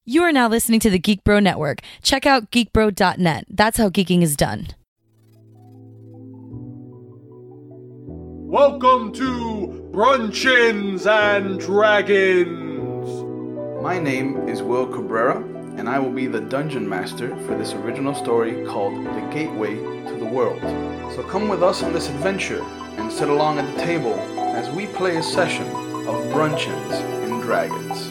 You are now listening to the Geek Bro Network. Check out geekbro.net. That's how geeking is done. Welcome to Bruncheons and Dragons. My name is Will Cabrera, and I will be the Dungeon Master for this original story called The Gateway to the World. So come with us on this adventure and sit along at the table as we play a session of Bruncheons and Dragons.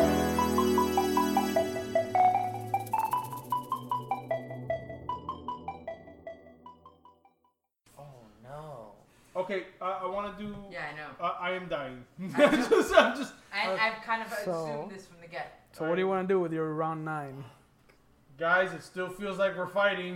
Okay, I want to do. Yeah, I know. I am dying. I've kind of assumed this from the get. So what do you want to do with your round 9? Guys, it still feels like we're fighting.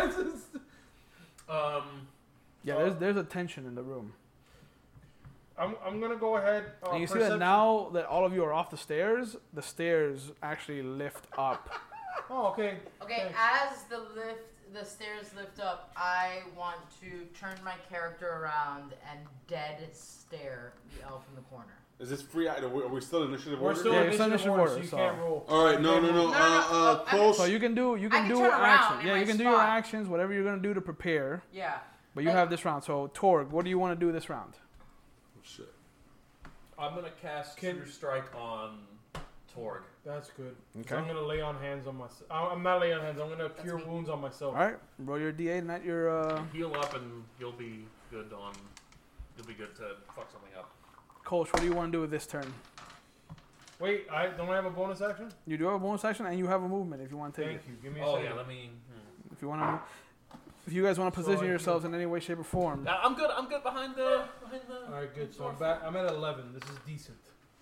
There's a tension in the room. I'm gonna go ahead. And you see that now that all of you are off the stairs actually lift up. Oh, okay. Okay, as the stairs lift up, I want to turn my character around and dead stare the elf in the corner. Is this free? Are we still in initiative order? We're still in initiative order, so you can't roll. All right, no. Close. So you can do turn your around action. in Yeah, my you can do spot. your actions, whatever you're gonna do to prepare. Yeah. But you have this round. So Torg, what do you want to do this round? Shit. I'm gonna cast True Strike on Torg. That's good. Okay. So I'm gonna lay on hands on myself. I'm not laying on hands. I'm gonna cure wounds on myself. All right, roll your D8, not your. Heal up, and you'll be good to fuck something up. Kolsch, what do you want to do with this turn? Wait, don't I have a bonus action? You do have a bonus action, and you have a movement if you want to take Thank it. you. Give me a Oh second. yeah, let me. If you guys want to position I can- yourselves in any way, shape, or form. I'm good. I'm good behind the. All right, good. So I'm back. I'm at 11. This is decent.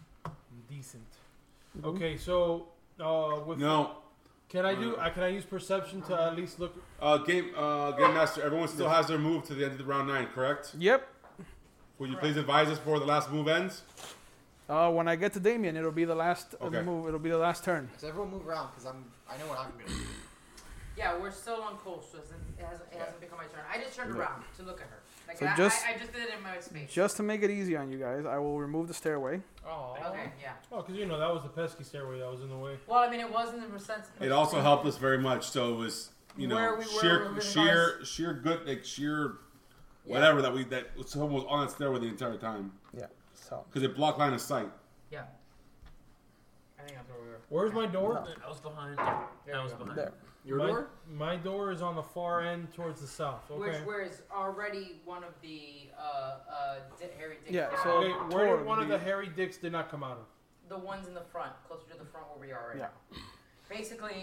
Okay, so with No. can I use perception to at least look? Game master. Everyone still has their move to the end of the round 9, correct? Yep. Will you please advise us before the last move ends? When I get to Damien, it'll be the last Okay. move. It'll be the last turn. So everyone move around because I know what I'm gonna do. Yeah, we're still on Cole, so it hasn't become my turn. I just turned around to look at her. Like So I just- just did it in my space. Just to make it easy on you guys, I will remove the stairway. Oh. Okay, yeah. Oh, because that was the pesky stairway that was in the way. Well, I mean, it wasn't in the sense. It also helped us very much. So it was, Where we were sheer good, whatever that someone was on that stairway the entire time Yeah. So. because it blocked line of sight. Yeah. I think that's where we were. Where's my door? I was behind. I was behind. There. Your my, door? My door is on the far end towards the south. Okay. Where is already one of the Harry Dick. Yeah, so- Okay, where Torg, did one of do the you- Harry Dicks did not come out of? The ones in the front, closer to the front where we are right Yeah. now. Basically,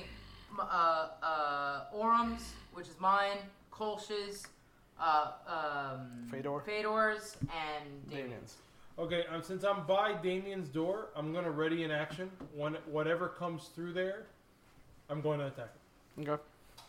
Orum's, which is mine, Kolsch's, Fedor's, and Damien's. Okay, since I'm by Damien's door, I'm gonna ready in action. Whatever comes through there, I'm going to attack it. Okay.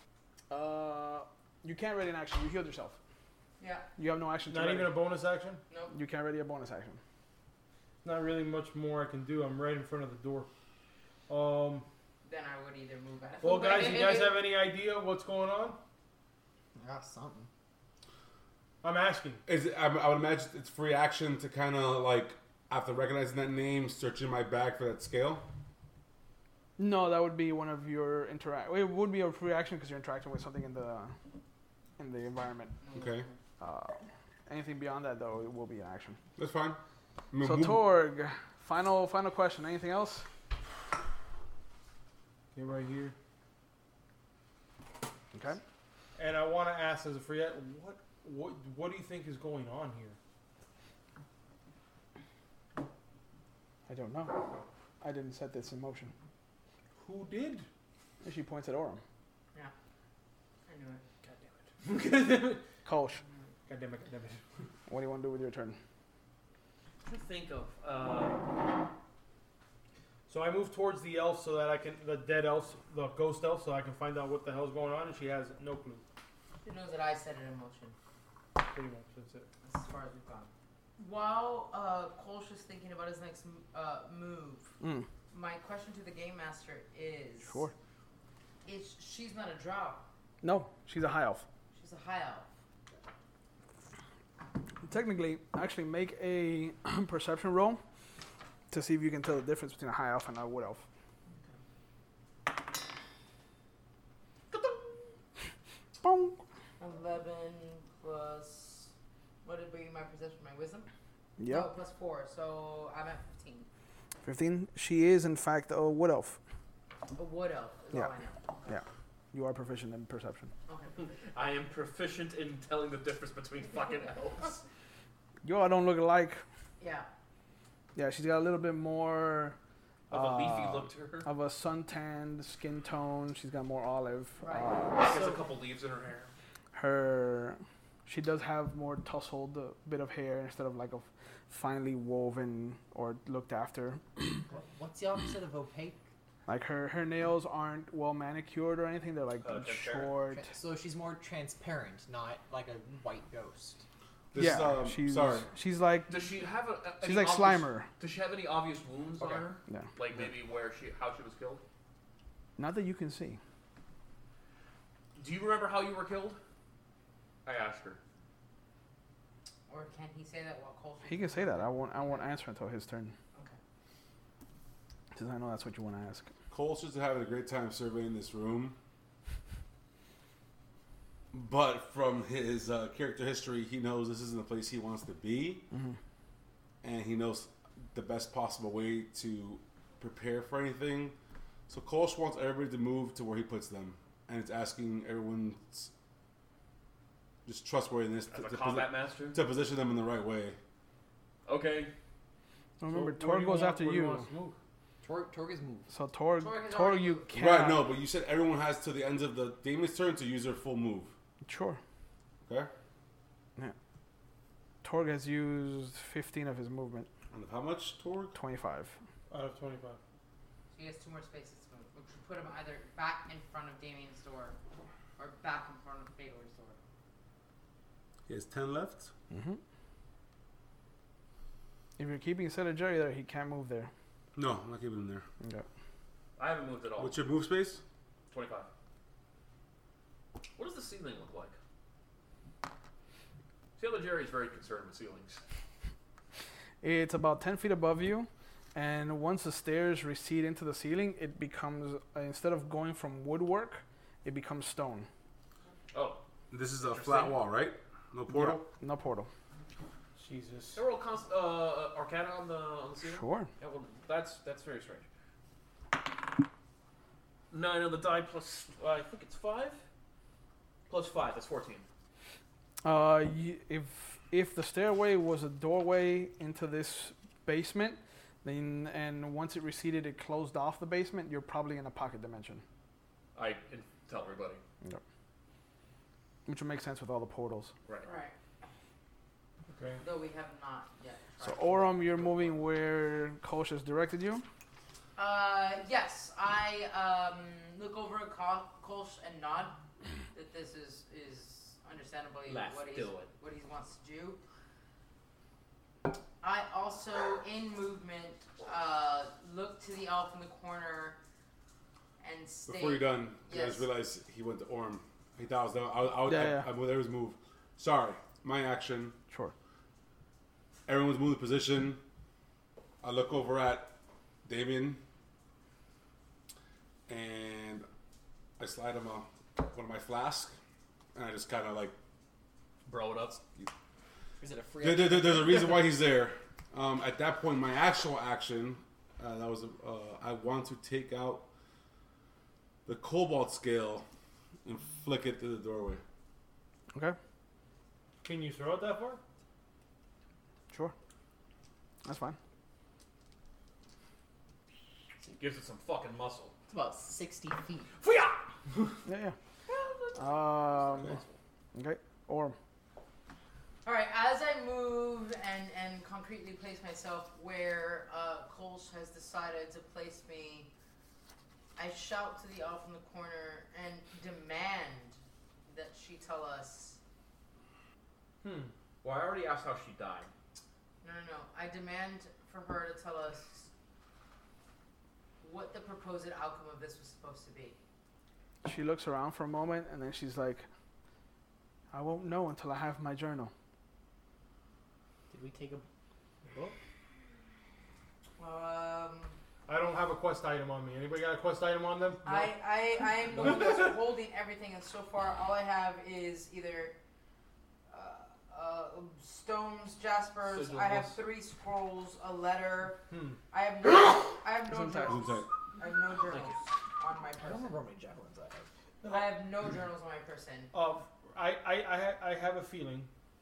You can't ready an action. You healed yourself. Yeah. You have no action to Not ready. even a bonus action. Nope. You can't ready a bonus action. Not really much more I can do. I'm right in front of the door. Then I would either move out. Well, guys, you guys have any idea what's going on? I got something. I'm asking. I would imagine it's free action to kind of like after recognizing that name, searching my bag for that scale. No, that would be one of your interact. It would be a free action because you're interacting with something in the environment. Okay, Anything beyond that, though, it will be an action. that's fine. So Torg, final question. Anything else? Okay, right here. Okay. And I want to ask as a free what do you think is going on here? I don't know. I didn't set this in motion. Who did? And she points at Orem. Yeah. I knew it. God damn it. Kolsch, God damn it. what do you want to do with your turn? To think of. So I move towards the elf so that the dead elf, the ghost elf, so I can find out what the hell's going on, and she has no clue. She knows that I set it in motion. Pretty much, that's it. That's as far as we've gone. While Kolsch is thinking about his next move, my question to the game master is: Sure. She's not a drow. No, she's a high elf. She's a high elf. Technically, actually make a perception roll to see if you can tell the difference between a high elf and a wood elf. Boom. 11 plus. What did be my perception? My wisdom? Yep. No, plus 4. So I'm at 15. 15. She is, in fact, a wood elf. A wood elf is Yeah. all I know. Yeah. You are proficient in perception. Okay. I am proficient in telling the difference between fucking elves. You all don't look alike. Yeah. Yeah, she's got a little bit more Of a leafy look to her. of a suntanned skin tone. She's got more olive. Right. She has a couple leaves in her hair. She does have more tousled bit of hair instead of like a finely woven or looked after. What's the opposite of opaque? Like her nails aren't well manicured or anything. They're like transparent. short. So she's more transparent, not like a white ghost. This Yeah, is, she's sorry. she's like Does she have she's any like obvious- Slimer. Does she have any obvious wounds Okay. on her? Yeah. Like maybe how she was killed? Not that you can see. Do you remember how you were killed? I asked her. Or can he say that while Cole? He can say that. I won't answer until his turn. Okay. Since I know that's what you want to ask. Cole's just having a great time surveying this room. But from his character history, he knows this isn't the place he wants to be. Mm-hmm. And he knows the best possible way to prepare for anything. So Kolsch wants everybody to move to where he puts them. And it's asking everyone's just trustworthiness As a combat master? to position them in the right way. Okay. Remember, So where Torg do goes want- after where do you. want us to move? Torg is moved. So Torg, Torg has Torg, already you moved. can't. Right, no, but you said everyone has to the end of the Damon's turn to use their full move. Sure. Okay? Torg has used 15 of his movement. And how much, Torg? 25. Out of 25. So he has 2 more spaces to move, which would put him either back in front of Damien's door or back in front of Fedor's door. He has 10 left. Mm-hmm. If you're keeping Set of Jerry there, he can't move there. No, I'm not keeping him there. Okay. I haven't moved at all. What's your move space? 25. What does the ceiling look like? Sailor Jerry is very concerned with ceilings. It's about 10 feet above you, and once the stairs recede into the ceiling, it becomes, instead of going from woodwork, it becomes stone. Oh. This is a Interesting. flat wall, right? No portal? No portal. Jesus. There were Arcana on the ceiling? Sure. Yeah, well, that's very strange. 9 on the die plus, I think it's 5? Plus 5, that's 14. If the stairway was a doorway into this basement, then and once it receded, it closed off the basement. You're probably in a pocket dimension, I can tell everybody. which would make sense with all the portals. Right. Right. Okay. Though we have not yet. So tried. Oram, you're moving where Kolsch has directed you. Yes, I look over at Kolsch and nod that this is understandably Let's what do he's it. what he wants to do. I also, in movement, look to the elf in the corner and state. Before you're done, you Yes. guys realize he went to Orm. He thought I was Yeah. I moved everyone's move. Sorry, my action. Sure. Everyone's moving position. I look over at Damien, and I slide him one of my flasks, and I just kind of like. Bro it up. Is it a free? There's a reason why he's there. At that point, my actual action, I want to take out the cobalt scale and flick it through the doorway. Okay. Can you throw it that far? Sure. That's fine. Gives it some fucking muscle. It's about 60 feet. Yeah. Okay. Orm. All right, as I move and concretely place myself where Kolsch has decided to place me, I shout to the elf in the corner and demand that she tell us. Well, I already asked how she died. No. I demand for her to tell us what the proposed outcome of this was supposed to be. She looks around for a moment, and then she's like, I won't know until I have my journal. Did we take a book? I don't have a quest item on me. Anybody got a quest item on them? No? I am the one that's holding everything, and so far all I have is either stones, jaspers. I have 3 scrolls, a letter. I have no journals. I have no journals on my I don't person. remember how many javelins I have. I have no journals on my person. I have a feeling.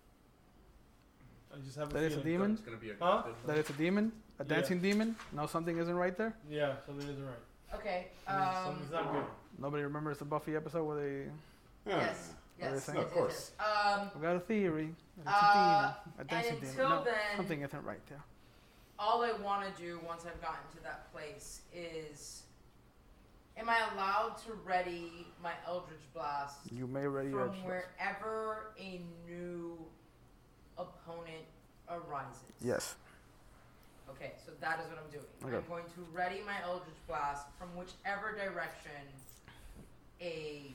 I just have a That feeling. it's a demon? It's gonna be a Huh? That it's a demon? A dancing demon? No, something isn't right there? Yeah, something isn't right. Okay. Something's not good. Nobody remembers the Buffy episode where they... Yes. Yes. No, of course. We got a theory. That it's a demon. A And dancing demon. until No, then, something isn't right there. all I want to do once I've gotten to that place is, am I allowed to ready my Eldritch Blast You may ready your... from wherever a new opponent arises? Yes. Okay, so that is what I'm doing. Okay. I'm going to ready my Eldritch Blast from whichever direction a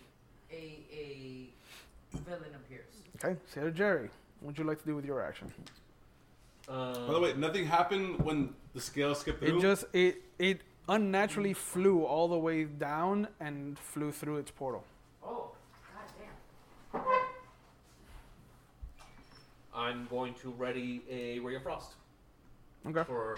villain appears. Okay, Sailor Jerry, what would you like to do with your action? By the way, nothing happened when the scale skipped through. It unnaturally flew all the way down and flew through its portal. Oh, goddamn. I'm going to ready a Ray of Frost Okay. for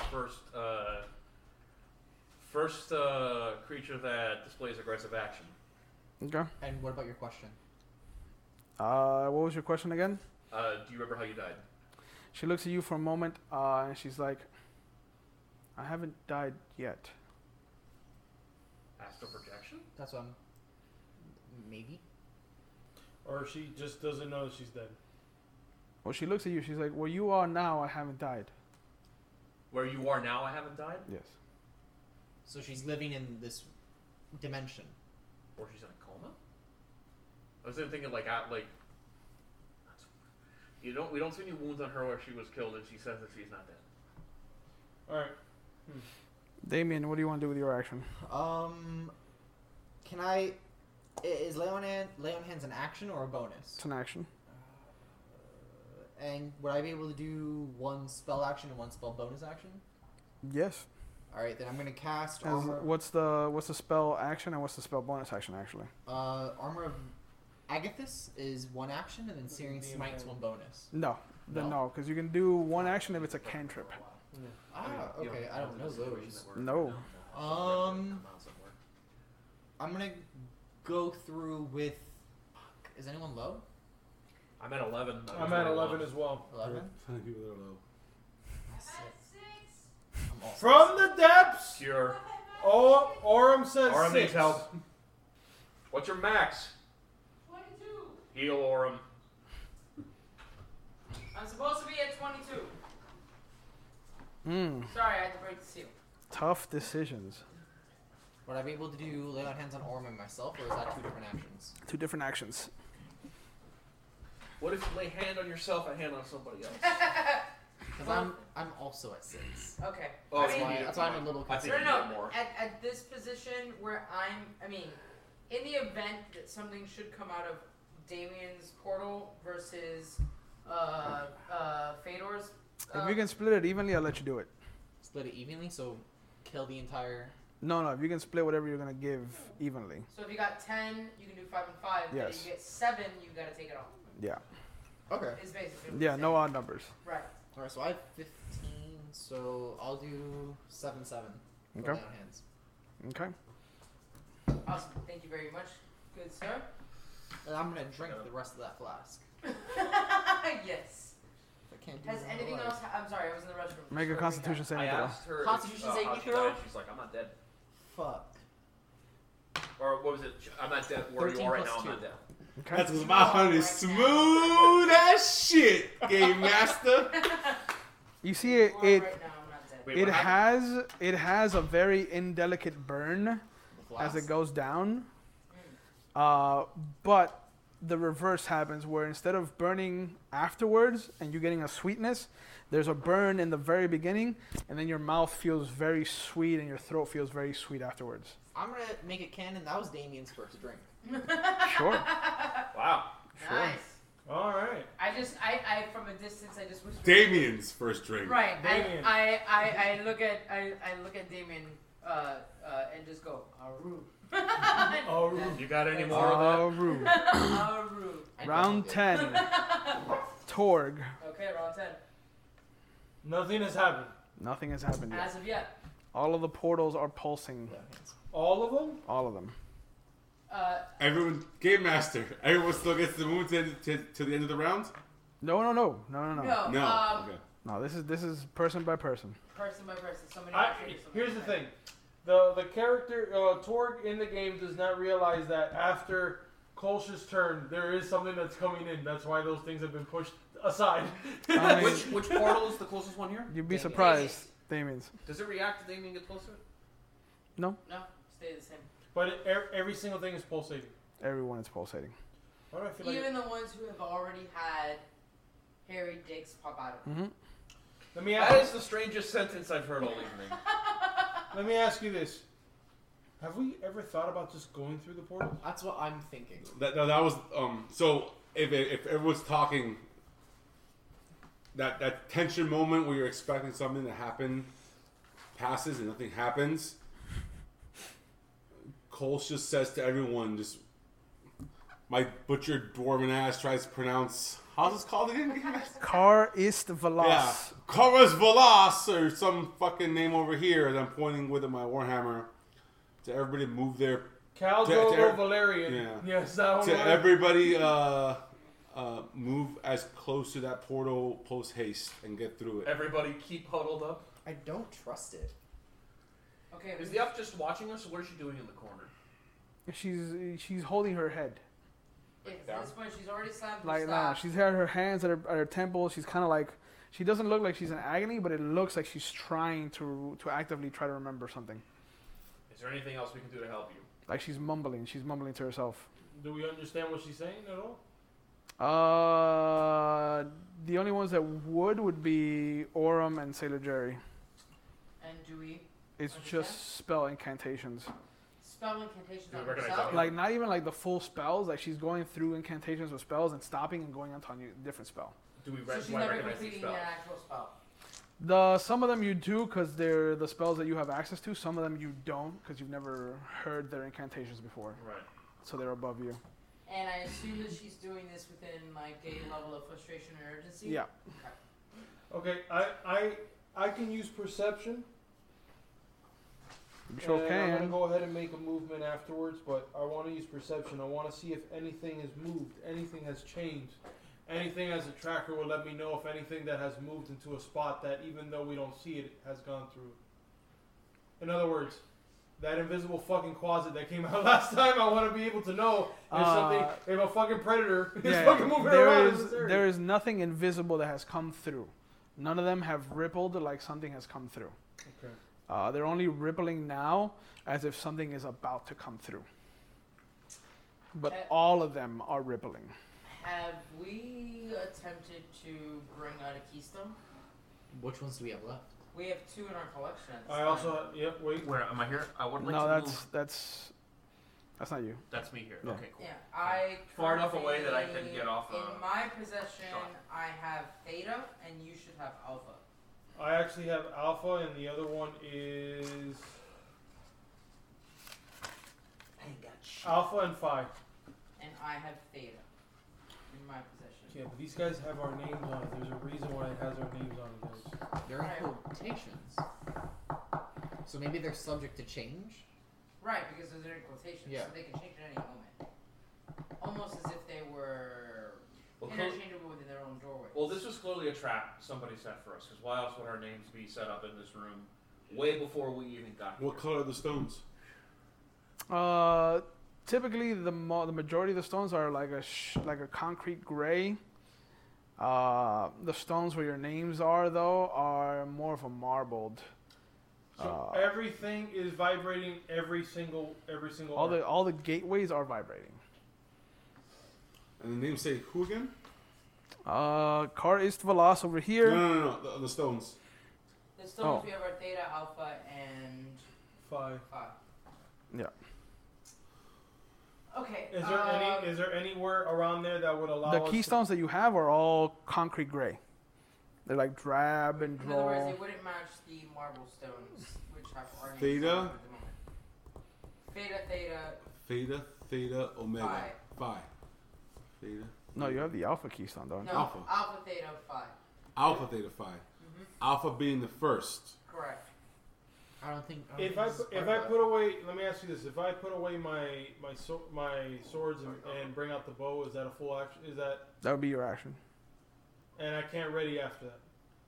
first creature that displays aggressive action. Okay. And what about your question? What was your question again? Do you remember how you died? She looks at you for a moment, and she's like, I haven't died yet. Astral projection? That's what I'm... Maybe? Or she just doesn't know that she's dead. Well, she looks at you, she's like, where you are now, I haven't died. Where you are now, I haven't died? Yes. So she's living in this dimension. Or she's in a coma? I was thinking we don't see any wounds on her where she was killed, and she says that she's not dead. All right. Damien, what do you want to do with your action? Can I... Is lay on hands an action or a bonus? It's an action. And would I be able to do one spell action and one spell bonus action? Yes. Alright, then I'm going to cast As- Armor... what's the spell action and what's the spell bonus action, actually? Armor of Agathis is one action, and then Searing Smite's one bonus. No. Then No? no, because you can do one action if it's a cantrip. Okay, I don't know those. No. I'm gonna go through with... Fuck, is anyone low? I'm at 11. I'm at 11 as well. 11? Plenty of people that are low. I'm all From the depths, Cure. Orem says Orem 6. needs help. What's your max? 22. Heal Orem. I'm supposed to be at 22. Sorry, I had to break the seal. Tough decisions. Would I be able to do lay on hands on Orm and myself, or is that 2 different actions? 2 different actions. What if you lay hand on yourself and hand on somebody else? Because I'm also at 6. Okay. Oh, I That's mean, why, that's why I'm a little I think concerned. no, you need more. At this position where in the event that something should come out of Damien's portal versus Fedor's. If you can split it evenly, I'll let you do it. Split it evenly, so kill the entire... No, if you can split whatever you're going to give evenly. So if you got 10, you can do 5 and 5. But Yes. if you get 7, you gotta take it off. Yeah. Okay. Is basically what Yeah, you're no saying. odd numbers. Right. Alright, so I have 15, so I'll do 7/7. for Okay. lay on hands. Okay. Awesome. Thank you very much, good sir. And I'm gonna drink the rest of that flask. Yes. I can't do Has that anything otherwise. else? I'm sorry, I was in the restroom. Make a Just constitution recap. saving I throw. asked her Constitution if, saving how she throw? died. She's like, I'm not dead. Fuck. Or what was it? I'm not dead. Where you 13 are right plus now, I'm 2. not dead. Okay. That's because my honey is smooth as shit, Game Master. You see it Well, it right now, I'm not dead. Wait, it what happened? has a very indelicate burn The as flask. it goes down. But the reverse happens where instead of burning afterwards and you getting a sweetness, there's a burn in the very beginning, and then your mouth feels very sweet and your throat feels very sweet afterwards. I'm gonna make it canon. That was Damien's first drink. Sure. Wow. Sure. Nice. All right. I from a distance, I just whispered. Damien's first drink. Right. Damien. I look at Damien and just go Aru. Oh, You got any more of Aru. Aru. Round 10. Torg. Okay, round 10. nothing has happened. Nothing has happened yet. As of yet. All of the portals are pulsing. All of them? All of them. Everyone, Game Master. Everyone still gets to move to the end of the round. No. No. Okay. No, this is person by person. Person by person. Somebody after you, somebody Here's the after thing. The character, Torg in the game does not realize that after Kolsch's turn, there is something that's coming in. That's why those things have been pushed aside. I mean, Which portal is the closest one here? you'd be Damien. surprised, Damien's. Does it react to Damien get closer? No, No, stay the same. But every single thing is pulsating. everyone is pulsating. Why do I feel like Even the ones who have already had hairy dicks pop out of them. Mm-hmm. Let me That ask, is the strangest sentence I've heard all evening. let me ask you this. Have we ever thought about just going through the portal? That's what I'm thinking. That was so if everyone's talking, that tension moment where you're expecting something to happen passes and nothing happens. Kolsch just says to everyone, just my butchered dwarven ass tries to pronounce. How's this called again? Car ist Velas. Yeah, Koras Velas or some fucking name over here. And I'm pointing with my warhammer to everybody move their Cal To- Drogo to- Valerian. yeah. Yes, that one. to was- everybody move as close to that portal post haste and get through it. Everybody keep huddled up. I don't trust it. Okay, Is the elf just watching us, or what is she doing in the corner? She's holding her head. at this point, she's already slammed her Like, staff. she's had her hands at her temples. She's kind of like, she doesn't look like she's in agony, but it looks like she's trying to actively try to remember something. Is there anything else we can do to help you? Like she's mumbling to herself. Do we understand what she's saying at all? The only ones that would be Orem and Sailor Jerry. And do we It's Understand? just spell incantations. spell incantations Do we on recognize herself? that? Like not even like the full spells. Like she's going through incantations with spells and stopping and going on to a different spell. Do we So she's why never recognize these completing spells? an actual spell. Some of them you do because they're the spells that you have access to. Some of them you don't because you've never heard their incantations before. Right. So they're above you. And I assume that she's doing this within like a level of frustration and urgency. Yeah. Okay, I can use perception. You sure and I'm gonna can. go ahead and make a movement afterwards, but I want to use perception. I want to see if anything has moved, anything has changed, anything as a tracker will let me know if anything that has moved into a spot that even though we don't see it has gone through. In other words, that invisible fucking closet that came out last time, I want to be able to know if something, if a fucking predator is fucking moving around in this area. there is nothing invisible that has come through. None of them have rippled like something has come through. Okay. They're only rippling now as if something is about to come through. But all of them are rippling. Have we attempted to bring out a keystone? Which ones do we have left? We have 2 in our collection. I also, yep, wait. Where am I here? I would like No, to that's move. that's not you. That's me here. Yeah. Okay, cool. Yeah, I Far enough away that I can currently- get off, In my possession, shot. I have Theta, and you should have Alpha. I actually have Alpha, and the other one is I ain't got shit. Alpha and Phi. And I have Theta in my possession. Yeah, but these guys have our names on it. There's a reason why it has our names on it, guys. They're in quotations. So maybe they're subject to change? Right, because those are in quotations, Yeah. so they can change at any moment. Almost as if they were Well, interchangeable within their own doorway. Well, this was clearly a trap somebody set for us, because why else would our names be set up in this room way before we even got here? What color are the stones? Typically, the majority of the stones are like a concrete gray. The stones where your names are, though, are more of a marbled. So everything is vibrating. Every single. All the gateways are vibrating. And the names say who again? Car ist Velas over here. No. The stones. The stones Oh. we have are Theta, Alpha, and Phi. Phi. Yeah. Okay. Is there anywhere around there that would allow The us keystones that you have are all concrete gray. They're like drab and In other words, draw. they wouldn't match the marble stones, which have our names Theta? on it at the moment. Theta, Theta, Omega. Phi. Phi. Theta. No, you have the alpha keystone, don't you? no, Alpha. Alpha, Theta, Phi. Alpha, Theta, Phi. Alpha being the first. Correct. I don't think. If I put away, let me ask you this: if I put away my swords and bring out the bow, is that a full action? Is that? That would be your action. And I can't ready after that.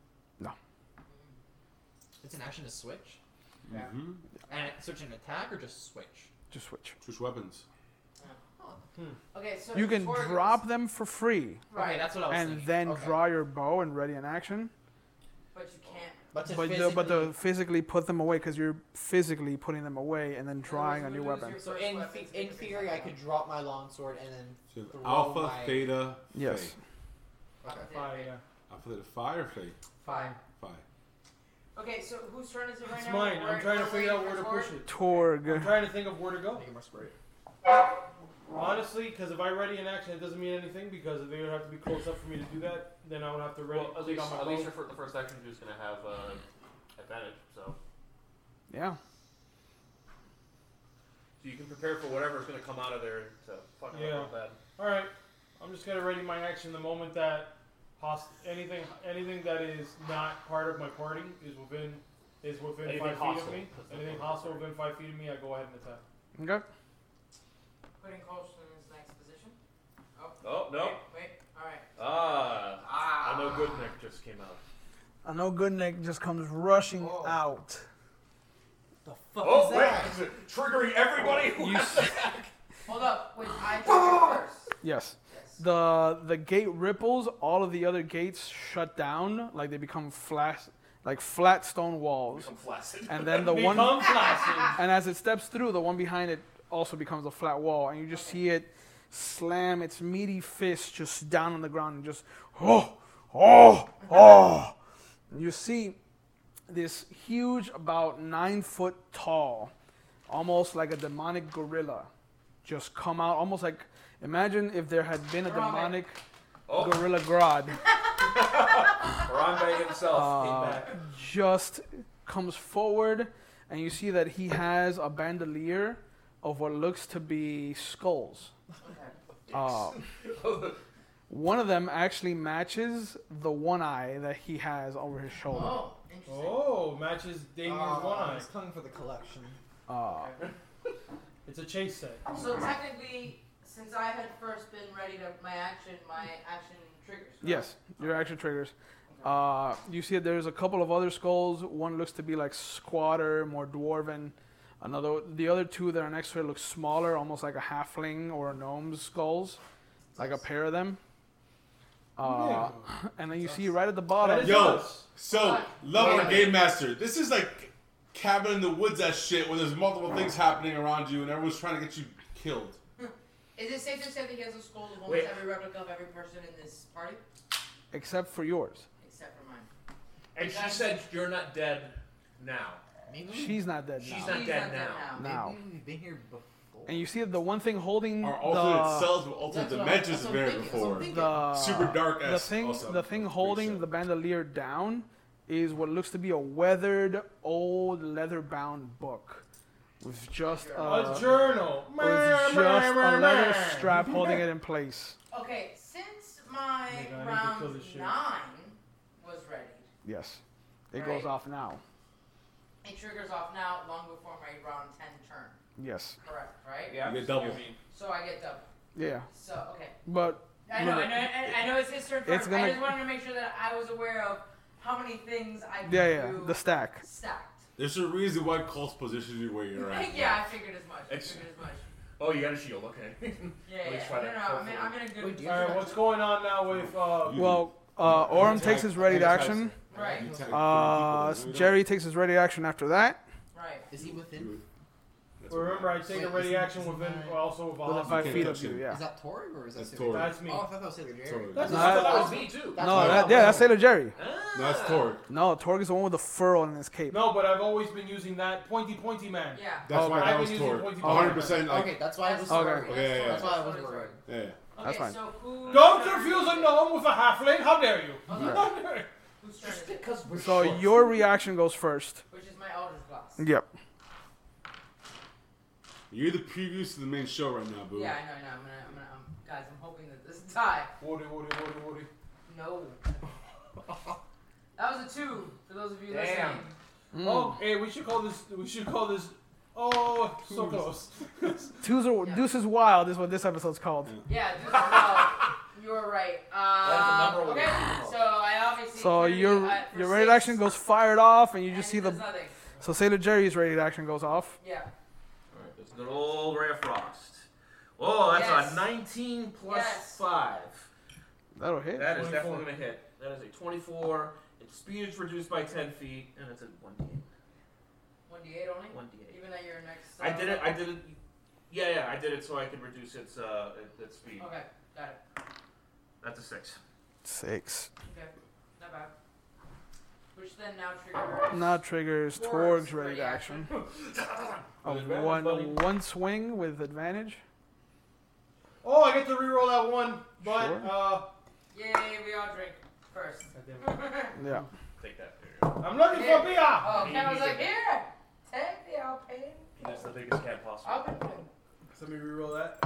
It's an action to switch. Yeah. Mm-hmm. And switch an attack or just switch? Just switch. Switch weapons. Okay, so You can Torg is- drop them for free, Right, Okay, that's what I was and thinking. then Okay. draw your bow and ready an action. but you can't. But to But physically, to physically put them away, because you're physically putting them away and then drawing a You new lose weapon. your so first in weapon to in make a theory, I could drop my longsword and then So throw Alpha, my- Theta, Yes. Phi. Okay. Phi, yeah. Alpha, Theta, Phi or Phi? Phi. Phi. Okay, so whose turn is it right It's now? mine. We're- I'm trying to we're figure out waiting where to for push Torg? it. Torg. I'm trying to think of where to go. Make it more square. Honestly, because if I ready an action, it doesn't mean anything because they would have to be close up for me to do that. Then I would have to ready. Well, at click least, on my at least bow. your the first action is going to have advantage. So Yeah. you can prepare for whatever's going to come out of there to fucking Yeah. real bad. All right, I'm just gonna ready my action the moment that anything that is not part of my party is within Anything 5 feet of hostile. me. Anything hostile within 5 feet of me, I go ahead and attack. Okay. Putting Colston in his next position. Oh, no. Wait. All right. I know Good Nick just came out. I know Good Nick just comes rushing Oh. out. The fuck Oh, is that? wait! Triggering everybody who You has Hold up. Wait, I triggered first. Yes. Yes. The gate ripples, all of the other gates shut down, like they become flat stone walls. become flaccid. And then the one, Become flaccid. and as it steps through, the one behind it also becomes a flat wall, and you just see it slam its meaty fist just down on the ground and just And you see this huge, about 9 foot tall, almost like a demonic gorilla, just come out, almost like, imagine if there had been a demonic Oh, gorilla Grodd. Harambe himself came back. Just comes forward, and you see that he has a bandolier of what looks to be skulls. One of them actually matches the one eye that he has over his shoulder. Oh, interesting. Oh, matches Damien's one eye. It's coming for the collection. It's a chase set. So technically, since I had first been ready to my action triggers. Right? Yes, your action triggers. You see that there's a couple of other skulls. One looks to be like squatter, more dwarven. The other two that are next to it look smaller, almost like a halfling or a gnome's skulls, like a pair of them. And then you see right at the bottom. That is Yo, us. so love our game master. This is like cabin in the woods that shit where there's multiple things happening around you and everyone's trying to get you killed. Is it safe to say that he has a skull of almost Wait. every replica of every person in this party? Except for yours. Except for mine. And she said you're not dead now. Maybe She's not dead She's now. not He's dead not dead now. Now. Maybe we've been here before. And you see that the one thing holding Our alternate the selves with alternate That's what dimensions that's have what I'm been thinking, that's what I'm before. thinking. Super dark the as thing also, the thing I'm holding pretty the bandolier down is what looks to be a weathered old leather bound book with just A journal. with just a leather strap holding it in place. Okay, since my Oh my God, I need to kill round this shit. 9 was ready, Yes. It Right. goes off now. it triggers off now long before my round 10 turn. Yes. Correct, right? Yeah. You get double. So I get double. Yeah. So, okay. But I know it's his turn It's first. gonna- I just wanted to make sure that I was aware of how many things I could yeah, do the stack. stacked. There's a reason why Colts positions you where you're at. Yeah, I figured as much. It's- Oh, you got a shield, okay. Yeah, At least yeah. try to No, hopefully- I'm in a good. Wait, do you All right, what's going on now with Well, Orem takes his ready to action. Right. You tag 30 people, Jerry takes his ready action after that. Right. Is he within? Remember, I take a Wait, ready isn't- action isn't within that- also with a Within hostile. 5 can't feet of touch you, him. yeah. Is that Torg or is that That's Sailor? Torg. That's me. Oh, I thought that was Sailor Jerry. Torg. That's No, what That I was me too. That's No, what I that, was yeah, that's wondering. Sailor Jerry. No, that's Torg. No, Torg is the one with the fur on his cape. No, but I've always been using that pointy man. Yeah. That's why Okay. that I've was been using Torg. pointy 100% like, Okay, that's why I was Okay. worried. Okay, yeah, That's why I was That's worried. yeah. Okay, That's fine. so who? Don't confuse a gnome with a halfling. How dare you? Whose turn is it? Because we're So short. your reaction goes first. Which is my Eldritch Blast. Yep. You're the previews to the main show right now, boo. Yeah, I know. Guys, I'm hoping that this is tie. Woody. No. That was a 2 for those of you Damn. listening. Oh, hey, we should call this. Oh, so close. Deuce is wild is what this episode's called. Yeah, this is well. You were right. That is the number Okay, one. so I obviously. So clearly, for your rated 6, action goes fired off, and you just see and the. it does nothing. So Sailor Jerry's rated action goes off. Yeah. Alright, there's good old Ray of Frost. Oh, that's Yes. a 19 plus Yes. 5. That'll hit. That is 24. definitely going to hit. That is a 24. Its speed is reduced by 10 feet, and it's a 1d8. 1d8 only? 1d8. Even at your next. I did it. Yeah, I did it so I could reduce its speed. Okay, got it. That's a 6. 6. Okay, not bad. Which then now triggers. Now triggers Torg's rated action. Of one swing with advantage. Oh, I get to reroll that one, but Sure. Yay, we all drink first. Yeah. Take that. I'm looking for beer. Oh, Ken was like, here, take me, I'll pay. That's the biggest cat possible. I'll pay. Let me reroll that.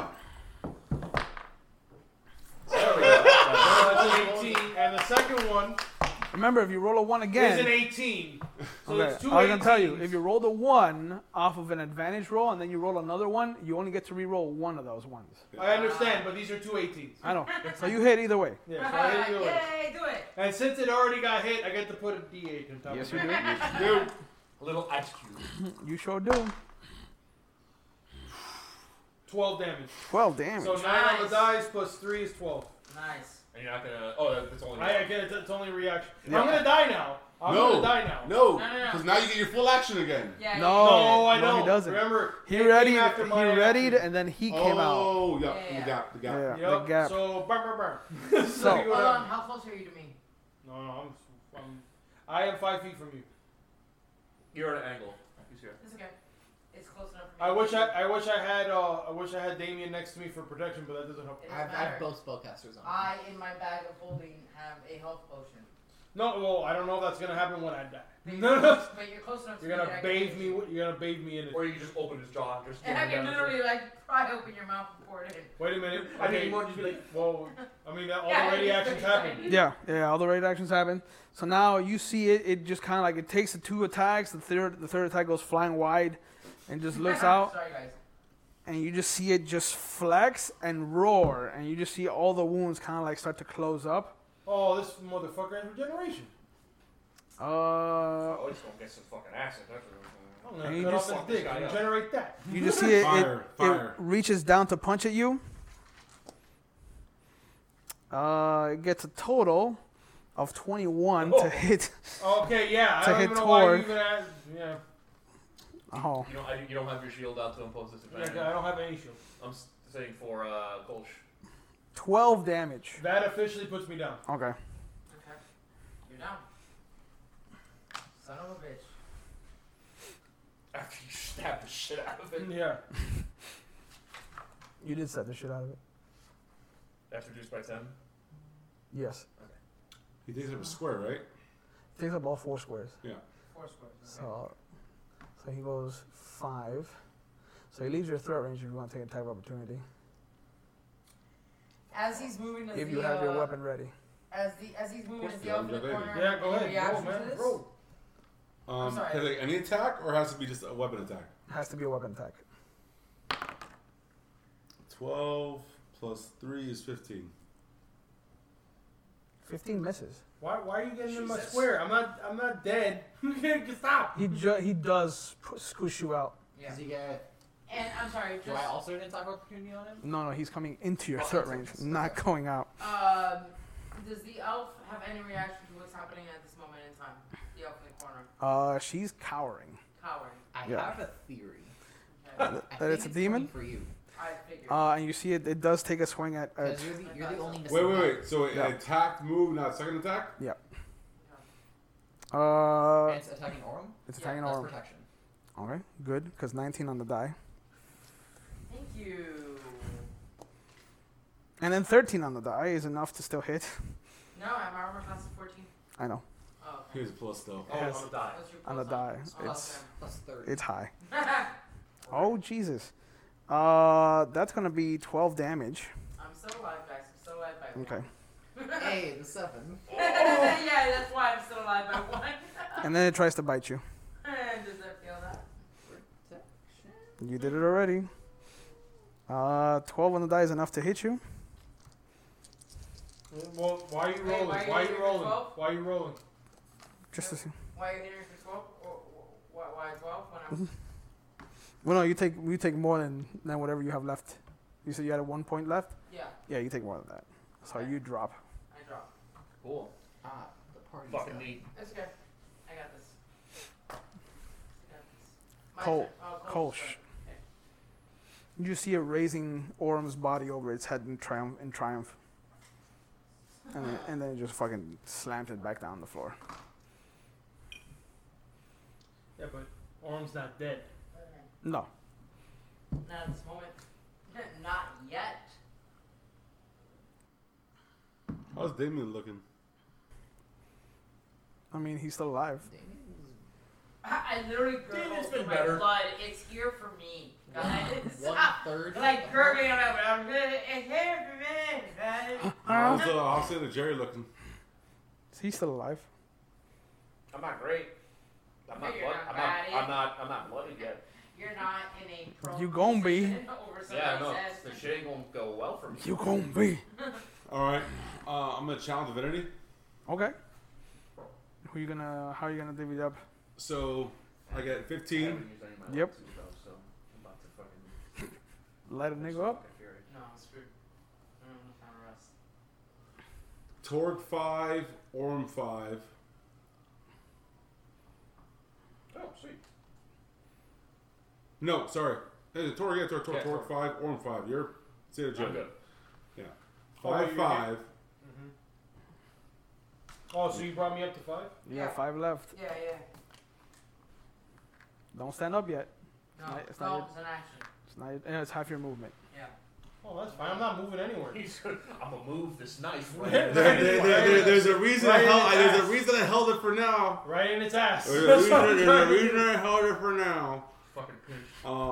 There we go. That's an 18, and the second one Remember, if you roll a 1 is an again. 18. So Okay. it's two I was gonna tell you, 18s. if you roll the 1 off of an advantage roll and then you roll another one, you only get to re-roll one of those ones. I understand, but these are two 18s. I know. So you hit either way. Yeah, so I hit you. Yay, do it. And since it already got hit, I get to put a D8 on top Yes, of you it. do. A little ice cube. You sure do. 12 damage. 12 damage. So 9 on the dice plus 3 is 12. Nice. And you're not gonna. Oh, that's only. I get it. It's only a reaction. Yeah. I'm gonna die now. I'm gonna die now. No, No. because now you get your full action again. Yeah. No. I no, don't. he doesn't. Remember, He it readied, came after my readied, action. and then he came out. Oh, yeah, Yeah. the gap. Yeah, Yep. the gap. So, burn. So- you go Hold down. on, how close are you to me? No, I am 5 feet from you. You're at an angle. He's here. It's okay. It's close enough for me. I wish I had Damien next to me for protection, but that doesn't help. It I doesn't have matter. both spellcasters on. I, in my bag of holding, have a health potion. No, well, I don't know if that's gonna happen when I die. But you're close enough to You're me gonna that I bathe can- me. You're gonna bathe me in it. Or you can just open his jaw. Just And I can literally, like, pry open your mouth and pour it in. Wait a minute. I mean, Okay. you want to just be like. Well, I mean, all Yeah, the ready it's actions pretty happen. tiny. Yeah, all the raid actions happen. So now you see it. It just kind of like it takes the 2 attacks. The third attack goes flying wide, and just looks out, Sorry, guys. and you just see it just flex and roar, and you just see all the wounds kind of like start to close up. Oh, this motherfucker has regeneration. Oh, he's gonna get some fucking acid. That's what I'm And gonna you cut just off fuck his this dick guy and up. generate that. You just see it. Fire. It reaches down to punch at you. It gets a total of 21 Oh. to hit. Okay, yeah. To I don't hit even know why you Torg. even asked. Yeah. Oh, You don't have your shield out to impose this advantage. I don't have any shield. I'm saying for Kolsch. 12 damage. That officially puts me down. Okay. Okay. You're down. Son of a bitch. After you stab the shit out of it. Yeah. You did set the shit out of it. That's reduced by 10. Yes. He takes up a square, right? Takes up all 4 squares. 4 squares. So he goes 5. So he leaves your threat range if you want to take an attack of opportunity. As he's moving to If the, you have your weapon ready. As he's moving to the Yeah, elf in the ready. corner. Yeah, go any ahead. Roll, reaction to man. this? Roll. I'm sorry. Can I take any attack, or has to be just a weapon attack? Has to be a weapon attack. 12 plus 3 is 15. 15 misses. Why are you getting in my Jesus. square? I'm not dead. Stop. He does squish you out. Yeah. Does he get? And I'm sorry, Do I just also get an attack opportunity on him? No, he's coming into your Oh, threat that's range, okay. not going out. does the elf have any reaction to what's happening at this moment in time? The elf in the corner, She's cowering. cowering. I Yeah. have a theory. Okay. I That think it's a demon? coming for you. I figured. And you see it does take a swing at. 'Cause you're the only missing Wait. one. So an Yeah. attack move, not second attack? And it's attacking Orem. it's Yeah, attacking That's arm. protection. Okay, good, because 19 on the die. Thank you. And then 13 on the die is enough to still hit. No, my armor class is 14. I know. Oh, Here's a plus though. Oh, Yes. on the die. What's your On the plus die. Oh, It's Plus 30. it's high. Oh Jesus. That's gonna be 12 damage. I'm still alive, guys. I'm still alive by Okay. one. Hey, the 7. Yeah, that's why I'm still alive by one. And then it tries to bite you. Does that feel that? You did it already. 12 on the die is enough to hit you. Well, why are you Hey, rolling? why are you Why are you hitting rolling? 12? Why are you rolling? Just to see. Why are you hitting for 12? Or why 12 when I'm... Well, no, you take more than whatever you have left. You said you had a 1 point left. Yeah, Yeah, you take more than that. So Okay. you drop. I drop. Cool. The party's Fucking up. neat. That's okay. I got this. I got this. My Cole- turn. Oh, Kolsch. Cole's turn. Okay. You see it raising Orm's body over its head in triumph. And then it just fucking slams it back down on the floor. Yeah, but Orm's not dead. No. Not at this moment. Not yet. How's Damien looking? I mean, he's still alive. I literally David's gurgled been my better. blood. It's here for me, guys. 1/3. Like gurgling, I'm it's here for me, guys. How's the Jerry looking? He's still alive. I'm not great. I'm not You're blood. not I'm not blooded yet. You're not in a pro You gon' be. position over Yeah, somebody's no, ass. the shit ain't gonna go well for me. You gon' be. Alright. I'm gonna challenge Divinity. Okay. How are you gonna divvy it up? So I get I 15. haven't used any of my Yep. lenses, though, so I'm about to fucking Light a nigga up. fucking fury. No, I'm screwed. I'm trying to rest. Torg 5, Orm 5. Oh, sweet. No, sorry. Hey, Torg, Yeah, Torg Torg. 5, Orm 5. You're State of I'm Jerry. good. Yeah. Oh, 5, you're 5. Oh, so you brought me up to 5? You Yeah. got 5 left. Yeah. Don't stand up yet. No, not- it's not no, your- it's an action. It's half your movement. Yeah. Oh, that's fine. I'm not moving anywhere. I'm gonna move this knife. Right There's a reason Right in its there's ass. a reason I held it for now. Right in its ass. There's That's a what I'm reason, trying to do. I held it for now. Fucking pinch.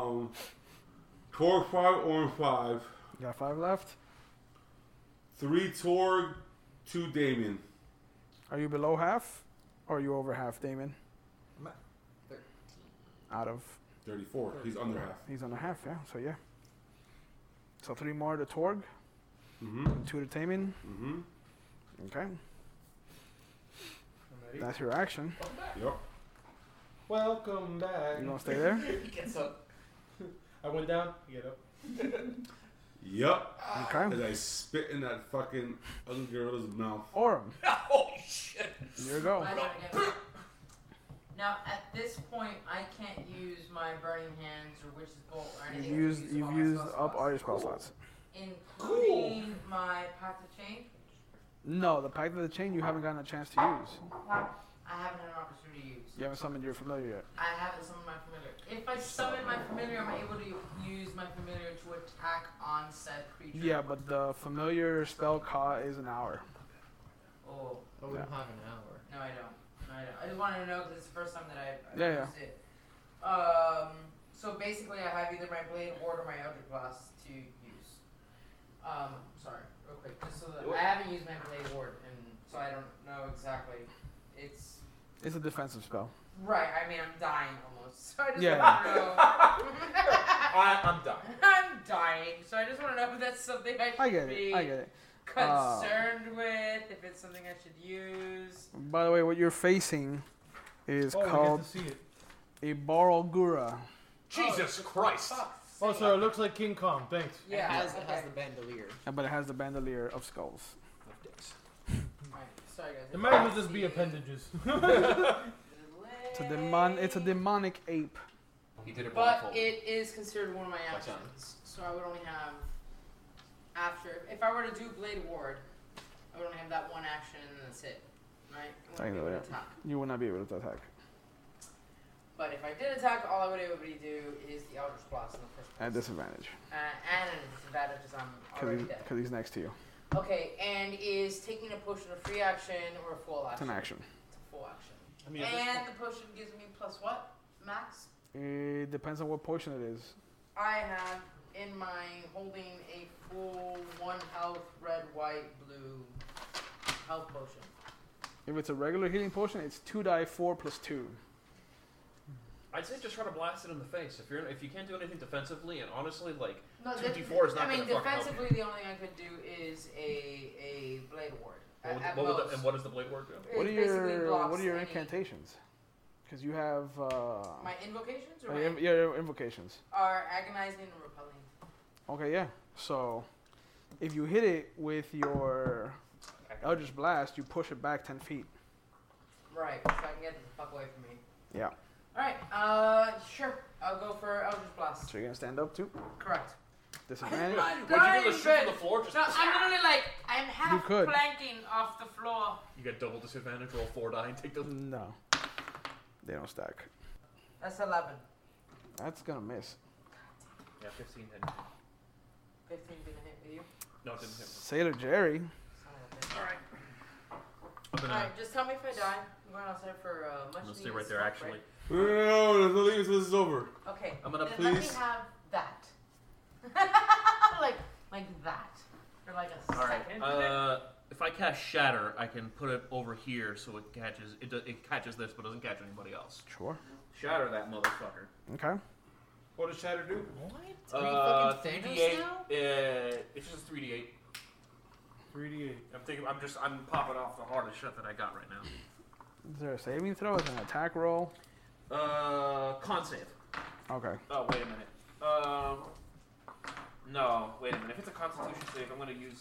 Torg 5, Orm 5. You got 5 left. 3 Torg, 2 Damien. Are you below half? Or are you over half, Damon? I'm at 13. Out of. 34. He's under half. He's on a half, yeah. So, yeah. So 3 more to Torg. Mm-hmm. And 2 to Tamin. Mm-hmm. Okay. I'm ready. That's your action. Yep. Welcome back. You gonna stay there? He gets up. I went down. You get up. Yep. Okay. As I spit in that fucking ugly girl's mouth. Orm, Holy shit. here you go. My turn again. Now, at this point, I can't use my Burning Hands or Witch's Bolt or anything. You've used up all your spell slots. Including my Pact of Change. No, the Pact of the Chain you haven't gotten a chance to use. I haven't had an opportunity to use. You haven't summoned your familiar yet. I haven't summoned my familiar. If I summon my familiar, I'm able to use my familiar to attack on said creature. Yeah, but the familiar spell is an hour. Oh, Oh, we don't have an hour. no, I don't. I just wanted to know because it's the first time that I've Yeah, used it. So basically, I have either my Blade Ward or my Eldritch Blast to use. Sorry, real quick, just so that I haven't used my Blade Ward, and so I don't know exactly. It's It's a defensive spell. right. I mean, I'm dying almost, so I just Yeah. want to know. I'm done. I'm dying, so I just want to know if that's something I should I get be it. I get it. concerned with, if it's something I should use. By the way, what you're facing is Oh, we called get to see it. a Baralgura. Jesus Christ. Oh, so it looks like King Kong. Thanks. It Yeah, has okay. the bandolier. But it has the bandolier of skulls. Alright, sorry guys. It might as well just be appendages. It's a demonic ape. He did it But blindfolded. it is considered one of my Watch out. actions, so I would only have after. If I were to do Blade Ward, I would only have that one action and that's it, right? I wouldn't be able to Technically, attack. You will not be able to attack. But if I did attack, all I would able to do is the Eldritch Blast in the first place. At disadvantage. And an disadvantage because I'm already dead. Because he's next to you. Okay, and is taking a potion a free action or a full It's action? an action. It's a full action. I mean, at this And point- the potion gives me plus what? Max? It depends on what potion it is. I have in my holding a full 1 health, red, white, blue health potion. If it's a regular healing potion, it's 2d4 plus 2. I'd say just try to blast it in the face. If you can't do anything defensively, and honestly, like No, 2d4 is not I mean, going to fucking help defensively, you. the only thing I could do is a blade ward. And what does the blade ward do? It What basically are blocks your any- incantations? Because you have My invocations or your invocations. are agonizing and repelling. Okay, yeah. So if you hit it with your Eldritch Blast, you push it back 10 feet. Right, so I can get the fuck away from me. Yeah. Alright, sure. I'll go for Eldritch Blast. So you're gonna stand up too. Correct. Disadvantage. Would you do the shoot from the floor? Just No, I'm literally like, I'm half You could. planking off the floor. you get double disadvantage, roll 4 die, and take the. No, they don't stack. That's 11. That's gonna miss. Yeah, 15 hit. 15 didn't hit with you. No, it didn't hit. Sailor Jerry. Son of a bitch. All right. I'm gonna. Alright, just tell me if I die. I'm going outside for much I'm gonna stay needed right there. smoke Actually, break. No, leave until this is over. Okay. I'm gonna then let me please- have that. like that. Or like a all right. second. If I cast Shatter, I can put it over here so it catches. It catches this, but doesn't catch anybody else. Sure. Shatter that motherfucker. Okay. What does Shatter do? What? Are you fucking 3d8. Thanos now? It's just 3d8. 3d8. I'm popping off the hardest shit that I got right now. Is there a saving throw? Is it an attack roll? Con save. Okay. Oh, wait a minute. No, wait a minute. If it's a Constitution save, I'm gonna use.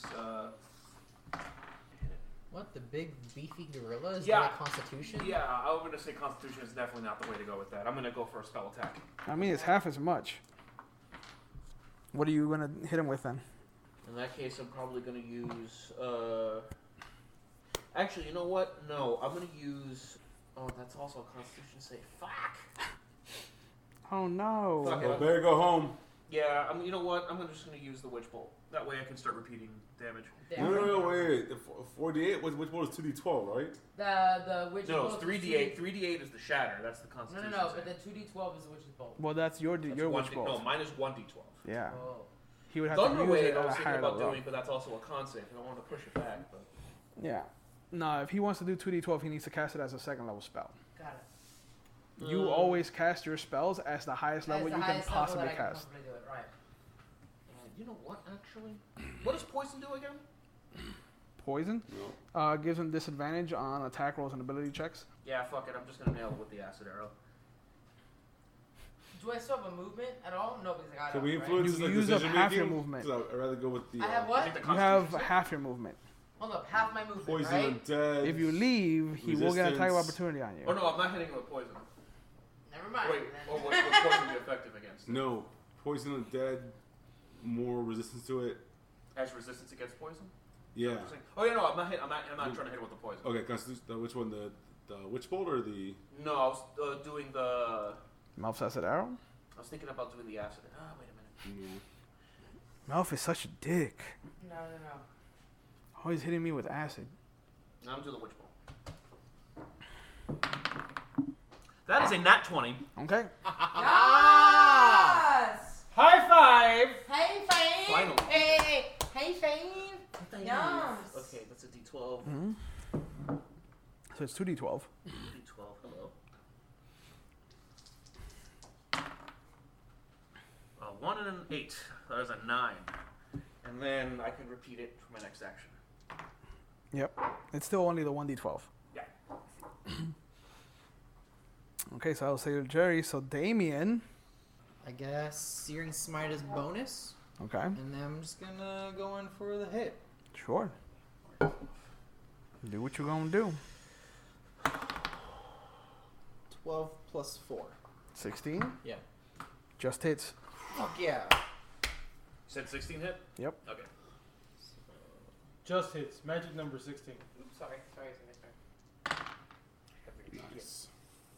What? The big beefy gorilla is Yeah. that a Constitution? Yeah, I'm gonna say Constitution is definitely not the way to go with that. I'm gonna go for a spell attack. I mean, it's half as much. What are you gonna hit him with then? In that case, I'm probably gonna use. Actually, you know what? No, I'm gonna use. Oh, that's also a Constitution save. Fuck. Oh no. Fuck Well, it. better go home. Yeah, you know what? I'm just gonna use the Witch Bolt. That way, I can start repeating damage. No, wait. 48. Which one is 2d12, right? The witch's No, bolt. it's is 3d8. 3d8 is the Shatter. That's the No, Constitution. no, save. but the 2d12 is the witch's bolt. Well, that's your That's your one witch D- bolt. No, mine is 1d12. Yeah. Oh. He would have to use Thunderwave, it I at a was thinking higher about level. doing, but that's also a con save. I don't want to push it back. But Yeah. No, if he wants to do 2d12, he needs to cast it as a second level spell. Got it. You always cast your spells as the highest level That's you the can highest level possibly that I can cast. possibly do it, right. you know what? Actually, what does poison do again? Poison No. gives him disadvantage on attack rolls and ability checks. Yeah, fuck it. I'm just gonna nail it with the acid arrow. Do I still have a movement at all? No, because I got Can it. we right? influence You like use up decision half your making? movement. 'Cause I'd rather go with the. I have I what? think the You have Constitution save? half your movement. Hold up, half my movement, Poison right? and dead. If you leave, he will get an attack of Resistance. opportunity on you. Oh no, I'm not hitting it with poison. Never mind. Wait, then. what would poison be effective against? No, poison and dead. More resistance to it. Has resistance against poison? Yeah. Oh yeah, no, I'm not trying to hit it with the poison. Okay, Constitution. Which one? The witch bolt or the? No, I was doing the. Malph's acid arrow? I was thinking about doing the acid. Ah, wait a minute. Malph is such a dick. No. Always hitting me with acid. No, I'm doing the witch bolt. That is a nat 20. Okay. Yes! High five! Hey, Fave! Finally. Hey, Fave! Yes. Okay, that's a D12. hmm So it's 2d12. D12, hello. 1 and an 8. That is a 9. And then I can repeat it for my next action. Yep. It's still only the 1d12. Yeah. Okay, so I'll say to Jerry. So Damien. I guess Searing Smite is bonus, Okay. and then I'm just gonna go in for the hit. Sure. Do what you're gonna do. 12 plus 4. 16. Yeah. Just hits. Fuck yeah. You said 16 hit? Yep. Okay. Just hits. Magic number 16. Oops, sorry. Nice.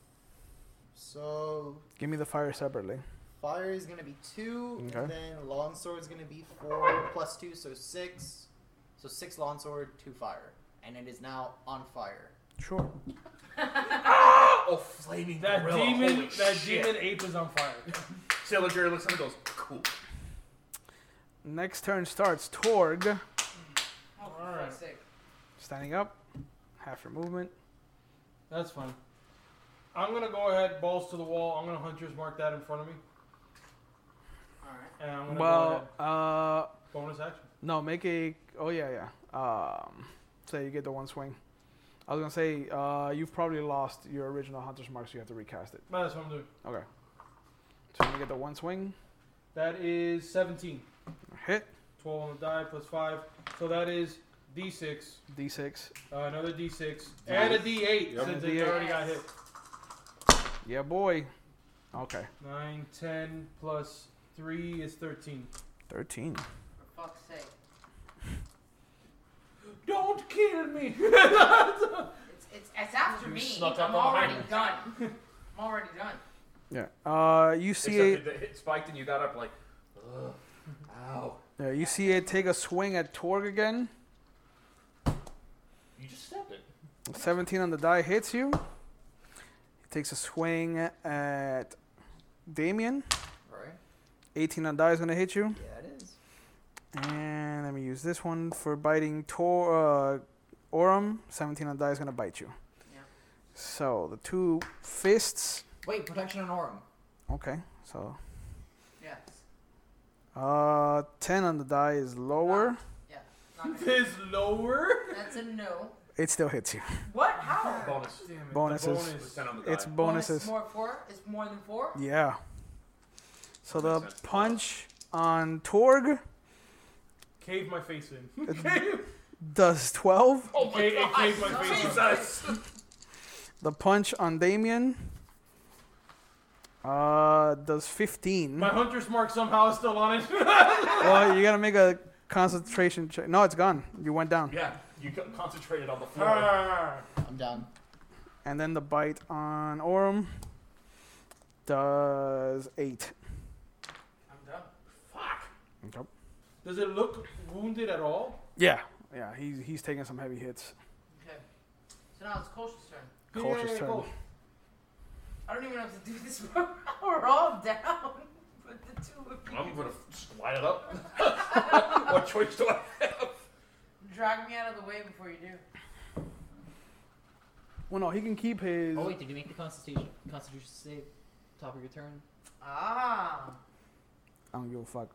So Give me the fire separately. fire is gonna be 2, Okay. and then longsword is gonna be 4 plus 2, so 6. So 6 longsword, 2 fire, and it is now on fire. Sure. Oh, flaming That gorilla. demon, Holy that shit. demon ape is on fire. Sailor Jerry looks at him and goes, cool. Next turn starts Torg. Oh, for Alright. fuck's sake. Standing up. Half your movement. That's fine. I'm gonna go ahead, balls to the wall. I'm gonna Hunter's Mark that in front of me, Alright. and I'm gonna go Well, ahead. Bonus action. no, make a. Oh yeah. Say you get the one swing. I was gonna say you've probably lost your original Hunter's Mark, so you have to recast it. That's what I'm doing. Okay. So you get the one swing. That is 17. Hit. 12 on the die plus 5. So that is D6. D6. Another D6. And a D8 Yep. since And a it D8. already got hit. Yeah, boy. Okay. 9, 10 plus 3 is 13. 13. For fuck's sake. Don't kill me! It's after You me. snuck I'm up on already behind done. I'm already done. Yeah. You see Except it. it hit spiked and you got up like, ugh, ow. Yeah, you see it take a swing at Torg again. You just stepped it. 17 on the die hits you. He takes a swing at Damien. Alright. 18 on die is gonna hit you. Yeah, it is. And let me use this one for biting Orum. 17 on die is gonna bite you. Yeah. So the two fists. Wait, protection on Aurum. Okay, so Yes. 10 on the die is lower. Yeah. Not gonna- This lower? That's a no. It still hits you. What? How? Bonus. Damn it. Bonuses. The It's bonus. 10 on the die. It's bonuses. Bonus more 4? It's more than 4? Yeah. So the Makes sense. punch on Torg Cave my face in. does 12. Oh my It god. caved my face in. Jesus. The punch on Damien does 15. My Hunter's Mark somehow is still on it. Well, you gotta make a concentration check. No, it's gone. You went down. Yeah, you concentrated on the floor. I'm done. And then the bite on Orum does 8. I'm done. Fuck. Okay. Does it look wounded at all? Yeah. Yeah, he's taking some heavy hits. Okay. So now it's Kolsch's turn. Culture's Yeah, turn. go. I don't even know what to do this. We're all down. But the two of you I'm gonna slide it up. What choice do I have? drag me out of the way before you do. Well, no, he can keep his. Oh wait, did you make the Constitution save? Top of your turn. Ah. I don't give a fuck.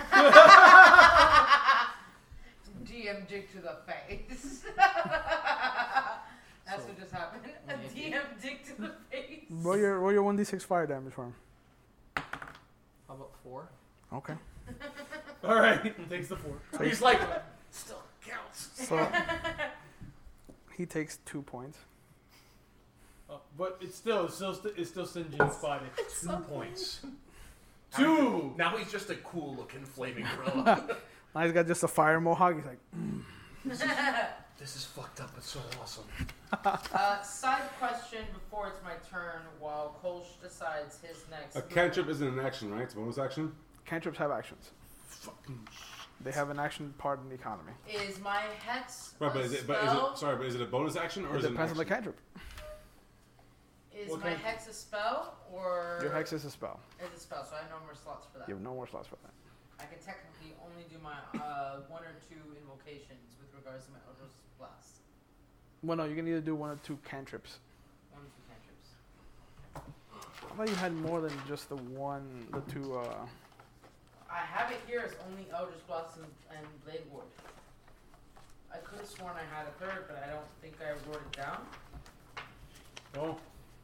DM dick to the face. That's what just happened. A DM dick to the face. Roll your 1d6 fire damage for him. How about 4? Okay. All right, takes the 4. He's like, still counts. So he takes 2 points. But it's still singeing his body. 2 points. 2. Now he's just a cool looking flaming gorilla. Now he's got just a fire mohawk. He's like, This is fucked up, but so awesome. Side question before it's my turn while Kolsch decides his next. A cantrip isn't an action, right? It's a bonus action. cantrips have actions. They have an action part in the economy. Is my hex Right, a but is it? spell? But is it a bonus action or It is it an depends on the action? cantrip. Is What my kind- hex a spell or Your hex is a spell. is a spell? So I have no more slots for that. You have no more slots for that. I can technically only do my 1 or 2 invocations with regards to my Eldritch Blast. Well, no, you can either do 1 or 2 cantrips. 1 or 2 cantrips. I thought you had more than just the 2. I have it here as only Eldritch Blast and Blade Ward. I could have sworn I had a third, but I don't think I wrote it down. Oh.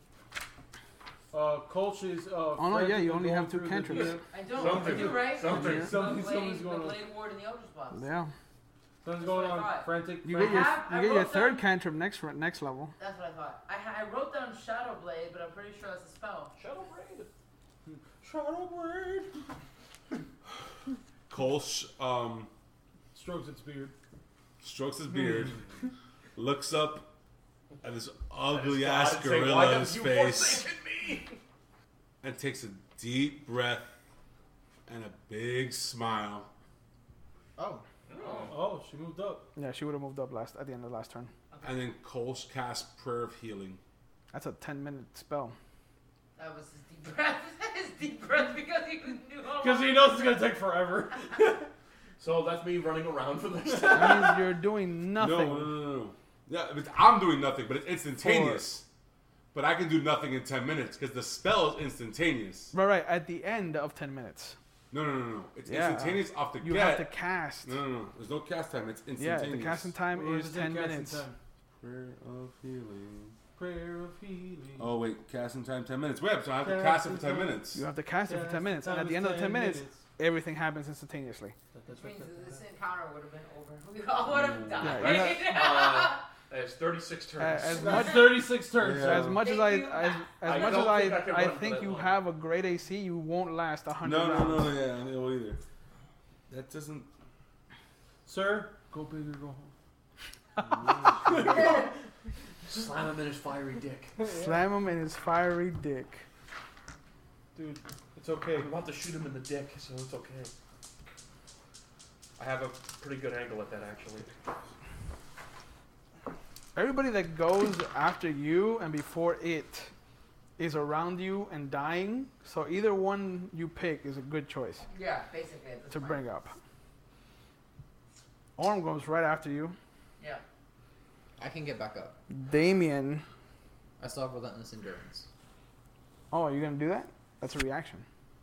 Kolsch is. Oh no, yeah, you only have 2 through the cantrips. DM. I don't. Something. I do, right? Something. The Something's Blade, going the on. Blade Ward and the Eldritch Blast. Yeah. Something's That's going what I on. thought. Frantic. You I get your have- I you get your wrote third down- cantrip next level. That's what I thought. I wrote down Shadow Blade, but I'm pretty sure that's a spell. Shadow Blade. Shadow Blade. Kolsch Strokes its beard. strokes his beard, looks up at this ugly God, ass say, gorilla "Why in have his you face, forsaken me?" and takes a deep breath and a big smile. Oh. Oh She moved up. Yeah, she would have moved up at the end of the last turn. And then Kolsch casts Prayer of Healing. That's a 10-minute spell. That was his deep breath. His deep breath because he knew how Because he long- knows it's gonna take forever. So that's me running around for this. That means you're doing nothing. No. Yeah, I'm doing nothing, but it's instantaneous. But I can do nothing in 10 minutes because the spell is instantaneous. Right. At the end of 10 minutes. No. It's Yeah. instantaneous off the You get. have to cast. No. There's no cast time. It's Yeah, instantaneous. the casting time Or is does it 10 cast in minutes. time? Prayer of Healing. Prayer of healing. Oh, wait. Casting time 10 minutes. Wait, so I have to cast it for 10 minutes. You have to cast it for 10 minutes. And at the end of the 10 minutes, everything happens instantaneously. Which means that this encounter would have been over. We all would have died. Yeah, It's 36 turns. As much 36 turns. Yeah. as much as Thank you. as much don't as think I can I run for think that you long. have a great AC, you won't last 100 No, rounds. yeah, I don't either. That doesn't. Sir, go big or go home. Slam him in his fiery dick. Slam him in his fiery dick. Dude, it's okay. I'm about to shoot him in the dick, so it's okay. I have a pretty good angle at that, actually. Everybody that goes after you and before it is around you and dying, so either one you pick is a good choice Yeah, basically at this to point. bring up. Orm goes right after you. Yeah. I can get back up. Damien. I still have Relentless Endurance. Oh, are you going to do that? That's a reaction.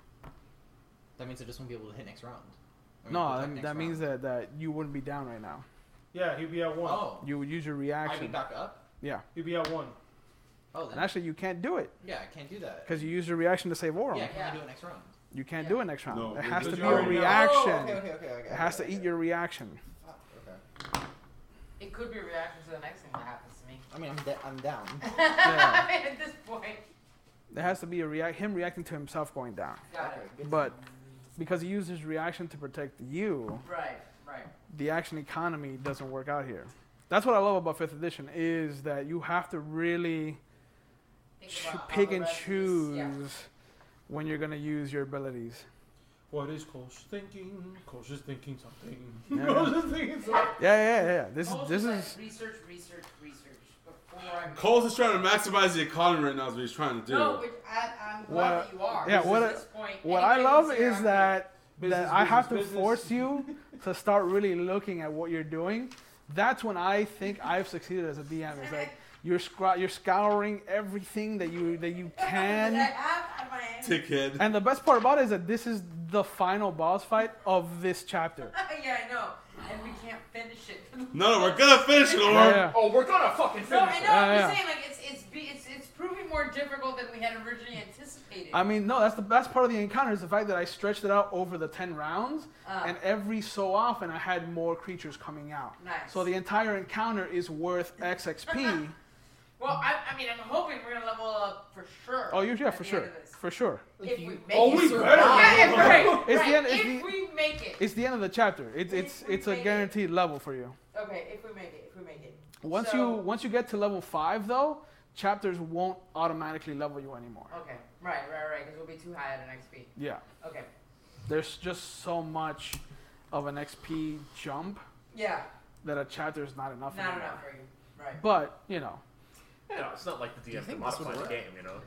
That means I just won't be able to hit next round. Or No, protect next that means round. that you wouldn't be down right now. Yeah, he'd be at 1. Oh, You would use your I be reaction. back up? Yeah. He'd be at 1. Oh, And then. actually, you can't do it Yeah, I can't do that. because you used your reaction to save Orm. Yeah, can Yeah. I do it next round? You can't Yeah. do it next round. No, it has to because be you a already know. reaction. Oh, okay. It has to eat your reaction. Okay. It could be a reaction to the next thing that happens to me. I mean, I'm down. Yeah. At this point. There has to be him reacting to himself going down. Got Okay, it. good. But because he used his reaction to protect you, Right. the action economy doesn't work out here. That's what I love about 5th edition is that you have to really Think about how pick the and rest of this- choose yeah. when you're going to use your abilities. What is Kolsch thinking? Kolsch is thinking something. Yeah. Kolsch is thinking something. Yeah. This Cole's is just is like, research before I. Cole's is trying to maximize the economy right now, is what he's trying to do. No, which I'm glad What- that you are. yeah, because what at I- this point, what I anybody love can say is I'm that Business, I have to business. force you to start really looking at what you're doing. That's when I think I've succeeded as a DM. Is like you're scouring everything that you that I can. have at my hand. Dickhead. And the best part about it is that this is the final boss fight of this chapter. Yeah, I know. And we can't finish it. No, we're gonna finish it, Orm. Yeah. Oh, we're gonna fucking No, finish I it. know. I'm Yeah, just saying, like it's proving more difficult than we had originally anticipated. I mean, no, that's part of the encounter is the fact that I stretched it out over the 10 rounds, and every so often I had more creatures coming out. Nice. So the entire encounter is worth X XP. Well, I mean, I'm hoping we're gonna level up for sure. Oh, yeah, at for the sure, end of this. for sure. If we make Oh, it. we survive. better. Yeah, right. It's the right. end- it's If the- we make it. It's the end of the chapter. It's If we it's a make it. guaranteed level for you. Okay, if we make it. Once So- you get to level 5 though, chapters won't automatically level you anymore. Okay. Right. Because we'll be too high at an XP. Yeah. Okay. There's just so much of an XP jump Yeah. that a chapter is not enough Not anymore. enough for you. Right. But, you know, It's not like the Do you DM can think this would modify the work? game, you know?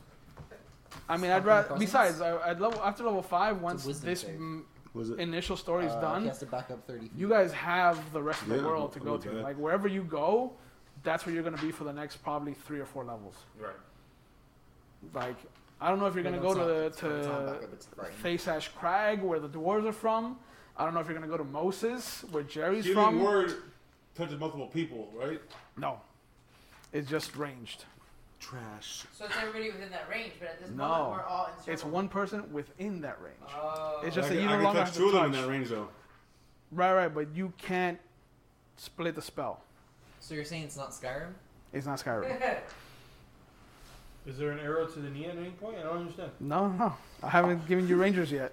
I mean, Something I'd rather. presence? Besides, I'd level after level 5. Once wisdom this save. Was it? initial story is He done, has to back up 30 feet. you guys have the rest of the Yeah, world to go not to. bad. Like wherever you go, that's where you're gonna be for the next probably 3 or 4 levels. Right. Like I don't know if you're gonna go to Thasash Crag where the dwarves are from. I don't know if you're gonna go to Moses where Jerry's Healing from. word touches multiple people, right? No, it's just ranged. Trash. So it's everybody within that range, but at this No. moment we're all in circle. It's one person within that range. Oh. It's just I that you can, no I longer can have touch 2 of to them in touch. that range, though. Right, but you can't split the spell. So you're saying it's not Skyrim? It's not Skyrim. Is there an arrow to the knee at any point? I don't understand. No. I haven't given you rangers yet.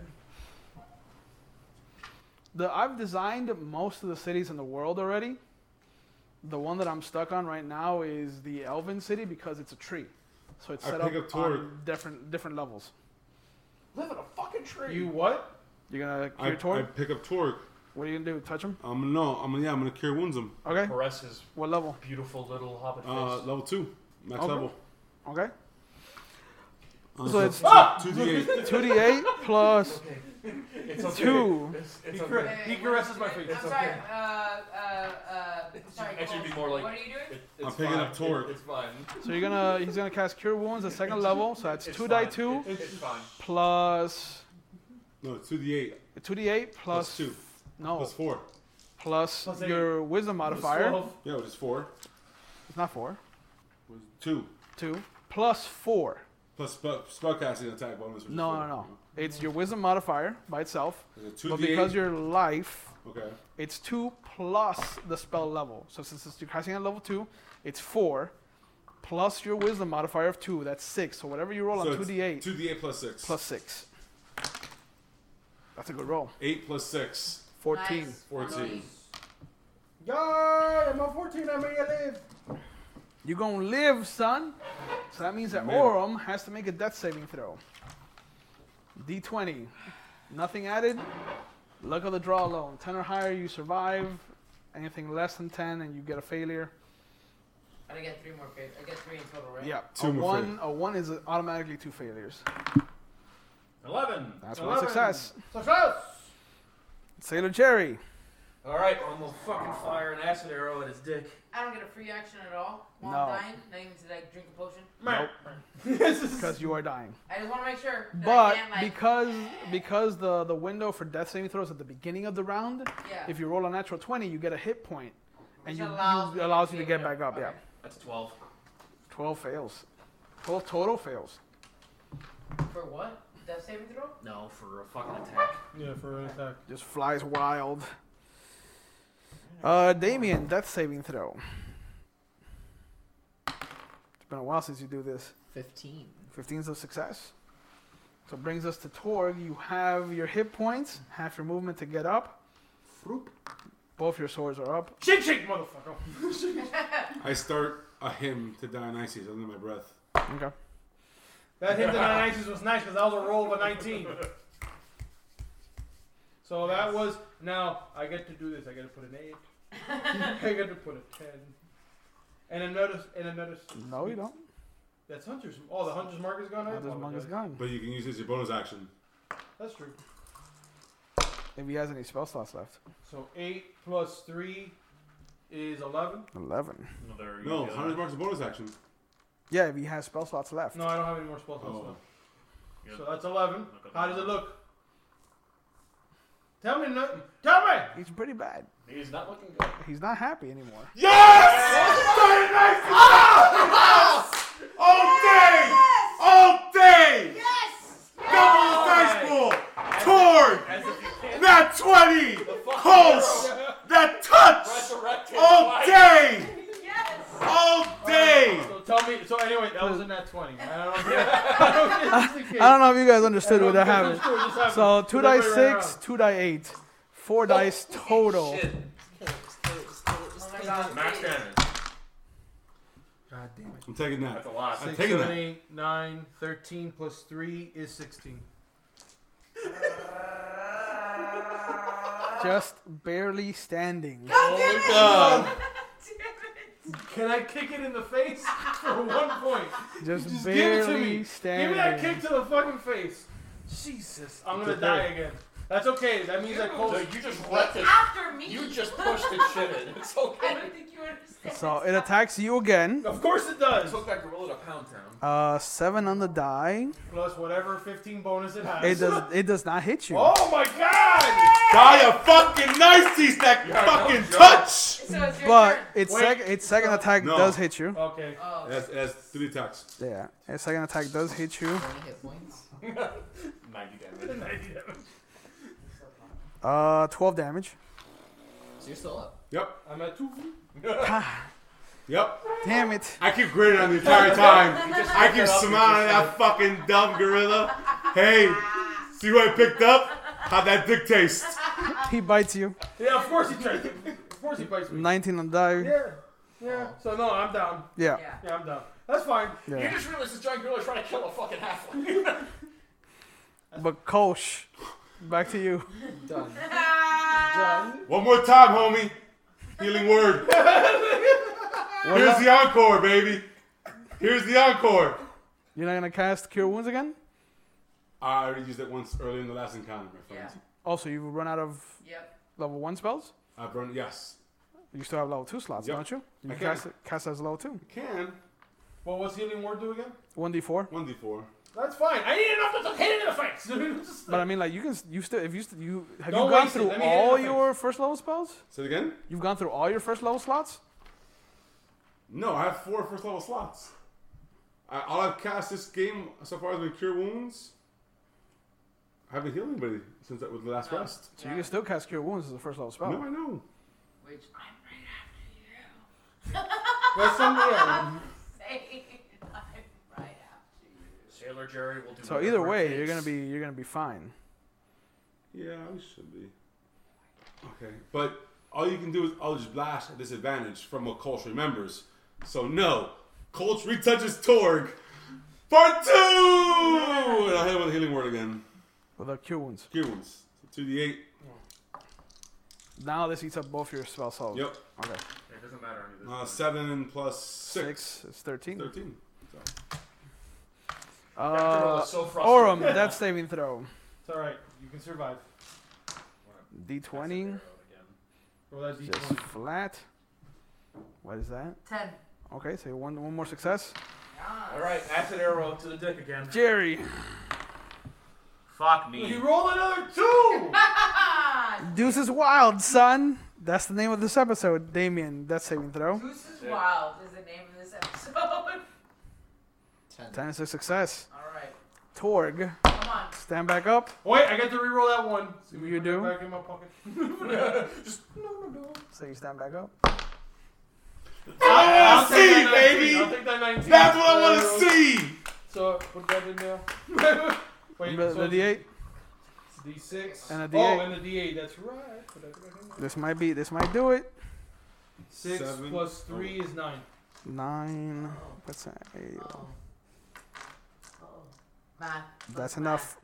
I've designed most of the cities in the world already. The one that I'm stuck on right now is the Elven city because it's a tree. So it's I set pick up up Torque. on different levels. Live in a fucking tree. You what? You're gonna I cure Torque? pick up Torque. What are you gonna do? Touch him? I'm gonna cure wounds him. Okay. Caress his What level? beautiful little hobbit face. Level 2, max Okay. level. Okay. So So it's 2d8. 2d8 plus It's okay. 2. He caresses my face. I'm It's sorry. okay. Sorry. It should be Colt, more like. What are you doing? It's I'm picking up fine. Torque. It's fine. So he's gonna cast Cure Wounds at second level. So that's It's 2 fine. die 2 It's fine. plus No, 2d8 2d8 plus 2 no plus 4. plus Plus 8. your Wisdom modifier. 12. Yeah, which is 4. It's not 4. 2 2 plus 4. plus spellcasting attack bonus. Which is No, 4. no. It's your Wisdom modifier by itself. It's But 2d8. because you're life, Okay. it's 2 plus the spell level. So since you're casting at level 2, it's 4 plus your Wisdom modifier of 2. That's 6. So whatever you roll So on it's 2d8 2d8 plus 6. plus 6. That's a good roll. 8 plus 6. 14. Nice. 14. Yeah, I'm on 14. I may live. You're going to live, son. So that means that Man. Aurum has to make a death saving throw. D20. Nothing added. Luck of the draw alone. 10 or higher, you survive. Anything less than 10, and you get a failure. I get 3 more failures. I get 3 in total, right? Yeah. Two a more one. A 1 is automatically 2 failures. 11. That's one 11. success. Success. Sailor Jerry. All right, I'm gonna fucking fire an acid arrow at his dick. I don't get a free action at all while No. I'm dying. Not even to like drink a potion. Nope. Because you are dying. I just want to make sure. That I But can't, like, because the window for death saving throws at the beginning of the round, yeah. if you roll a natural 20, you get a hit point, and Which you allows you me to to get back up. okay. Yeah. That's 12. 12 fails. 12 total fails. For what? Death saving throw? No, for a fucking attack. Yeah, for an attack. Just flies wild. Damien, death saving throw. It's been a while since you do this. 15. 15's a success. So it brings us to Torg. You have your hit points, half your movement to get up. Both your swords are up. Shake, shake, motherfucker. I start a hymn to Dionysus under my breath. Okay. That hit the 9 was nice because that was a roll of a 19. So that was, now I get to do this. I get to put an 8. I get to put a 10. And another. No, you don't. That's Hunter's. Oh, the Hunter's mark is gone? I This monk is apologize. gone. But you can use it as your bonus action. That's true. If he has any spell slots left. So 8 plus 3 is 11. 11. No, there you No, go. 100 marks a bonus action. Yeah, if he has spell slots left. No, I don't have any more spell slots Oh. left. Yeah. So that's 11. Look at How that. does it look? Tell me nothing. Tell me! He's pretty bad. He's not looking good. He's not happy anymore. All day! All day! Yes! Double the dice pool! Torg! As if you can't Nat 20! Pulse! That touch! resurrect him. All day! Yes! All day! So tell me. So anyway, that was in that 20. I don't know. I don't know if you guys understood what that happened. happened. So 2 dice everybody ran 6, 2 die 8, 4 dice total. Shit. Oh my god. Max damage. God damn it. I'm taking that. That's a lot. I'm 6, taking 7, that. 8, 9, 13 plus 3 is 16. Just barely standing. God. Can I kick it in the face for 1 point? Just Just give it to barely me. Give standing. me that kick to the fucking face. Jesus, I'm gonna It's die okay. again. That's okay. That means I No, close. you just wrecked it. After me! You just pushed the shit in. It's I okay. don't think you understand. So it attacks you again. Of course it does. Took that gorilla to Pound Town. 7 on the die. Plus whatever 15 bonus it has. It does not hit you. Oh my god! Die of fucking niceties that Yeah, fucking no joke. touch! So it's your But turn. its Wait. its second attack No. does hit you. Okay. Oh. It has 3 attacks. Yeah, its second attack does hit you. 20 hit points. 90 damage. 12 damage. So you're still up. Yep. I'm at 2. Yep. Damn it. I keep grinning on the entire time. I keep smiling at that fucking dumb gorilla. Hey, see who I picked up? How'd that dick taste? He bites you. Yeah, of course he tries to. Of course he bites me. 19 on the die. Yeah. Yeah. So no, I'm down. Yeah. Yeah. Yeah, I'm down. That's fine. You Yeah. just realized this giant gorilla is trying to kill a fucking halfling. But Kolsch, back to you. Done. John. One more time, homie. Healing word. Here's the encore, baby. Here's the encore. You're not gonna cast Cure Wounds again? I already used it once earlier in the last encounter, my friends. Also, you've run out of Yep. level 1 spells? I've run, yes. You still have level 2 slots, Yep. don't you? You I can can. cast as level 2. Can. Well, what's healing word do again? 1d4. 1d4. That's fine. I need enough to hit it in the face. Just But I mean, like, you can, you still, if you, you have Don't you gone waste it. through Let me hit it in all the your first level spells? Say it again? You've gone through all your first level slots? No, I have 4 first level slots. All I've cast this game so far has been Cure Wounds. I haven't healed anybody since that was the last rest. So you can still cast Cure Wounds as a first level spell. No, I know. Which I'm right after you. Where's somebody else? I'm right after you. Sailor Jerry will do. So whatever either it way, takes. you're gonna be fine. Yeah, we should be. Okay, but all you can do is Eldritch Blast at disadvantage from what Kolsch remembers. So no, Kolsch retouches Torg. Part 2! And I'll hit him with a healing word again. With the Cure Wounds. Cure Wounds. So 2d8. Now this eats up both your spell slots. Yep. Okay. It doesn't matter any of this. 7 plus 6. It's 13. 13. So. So frustrating. Orem, death saving throw. It's alright. You can survive. D20. Roll that Just D20. flat. What is that? 10. Okay, so one more success. All right, acid arrow to the dick again. Jerry. Fuck He me. rolled another 2! Deuce is wild, son. That's the name of this episode. Damien, death saving throw. Goose is Wild is the name of this episode. 10 is a success. Alright. Torg, Come on. stand back up. Wait, I get to reroll that one. So You put do? that back in my pocket. So you stand back up. I take see, that 19. baby! I'll take that 19. That's what I want to see! So, put that in there. Wait, The so D8. it's D6. And a Oh, D8. and a D8. That's right. Put that back in there. This might do it. 6 7. plus 3 is 9. 9. What's that? Eight. Oh. Math. That's enough.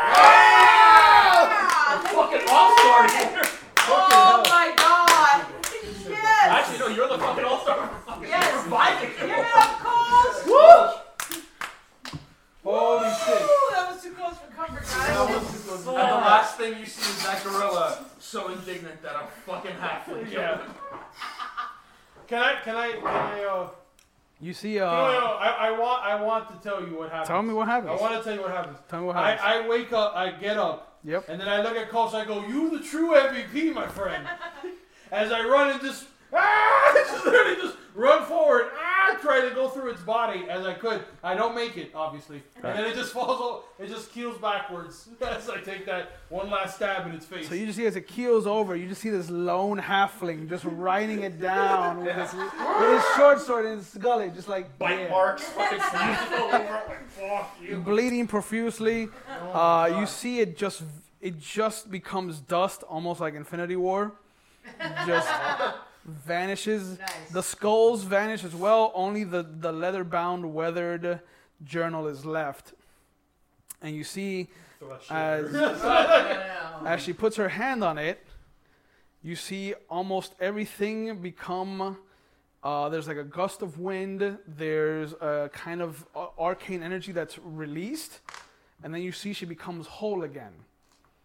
Fucking all-star here. Oh my god! Yes! Actually, no, you're the fucking all-star. Yes! Reviving Give it up, Coles! Woo! Holy shit. Woo! That was too close for comfort, That guys. was too close. And the last thing you see is that gorilla so indignant that a fucking halfling Yeah. killed him. Can I, You see, no, I want to tell you what happens. tell me what I happens. want to tell you what happens. Tell me what happens. I wake up, I get up, Yep. and then I look at Coach, I go, you the true MVP, my friend. As I run and just, just literally just run forward, try to go through its body as I could. I don't make it, obviously. And then it just falls, it just keels backwards as I take that one last stab in its face. So you just see as it keels over, you just see this lone halfling just riding it down with his short sword in his gullet, just like Bite yeah. marks, fucking sneezing all over it, like, fuck you. bleeding profusely. You see it just becomes dust, almost like Infinity War. Just vanishes. Nice. The skulls vanish as well. Only the leather-bound, weathered journal is left. And you see Throw that shit as No. as she puts her hand on it, you see almost everything become. There's like a gust of wind. There's a kind of arcane energy that's released, and then you see she becomes whole again.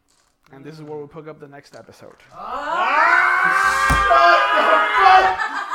And this is where we'll pick up the next episode.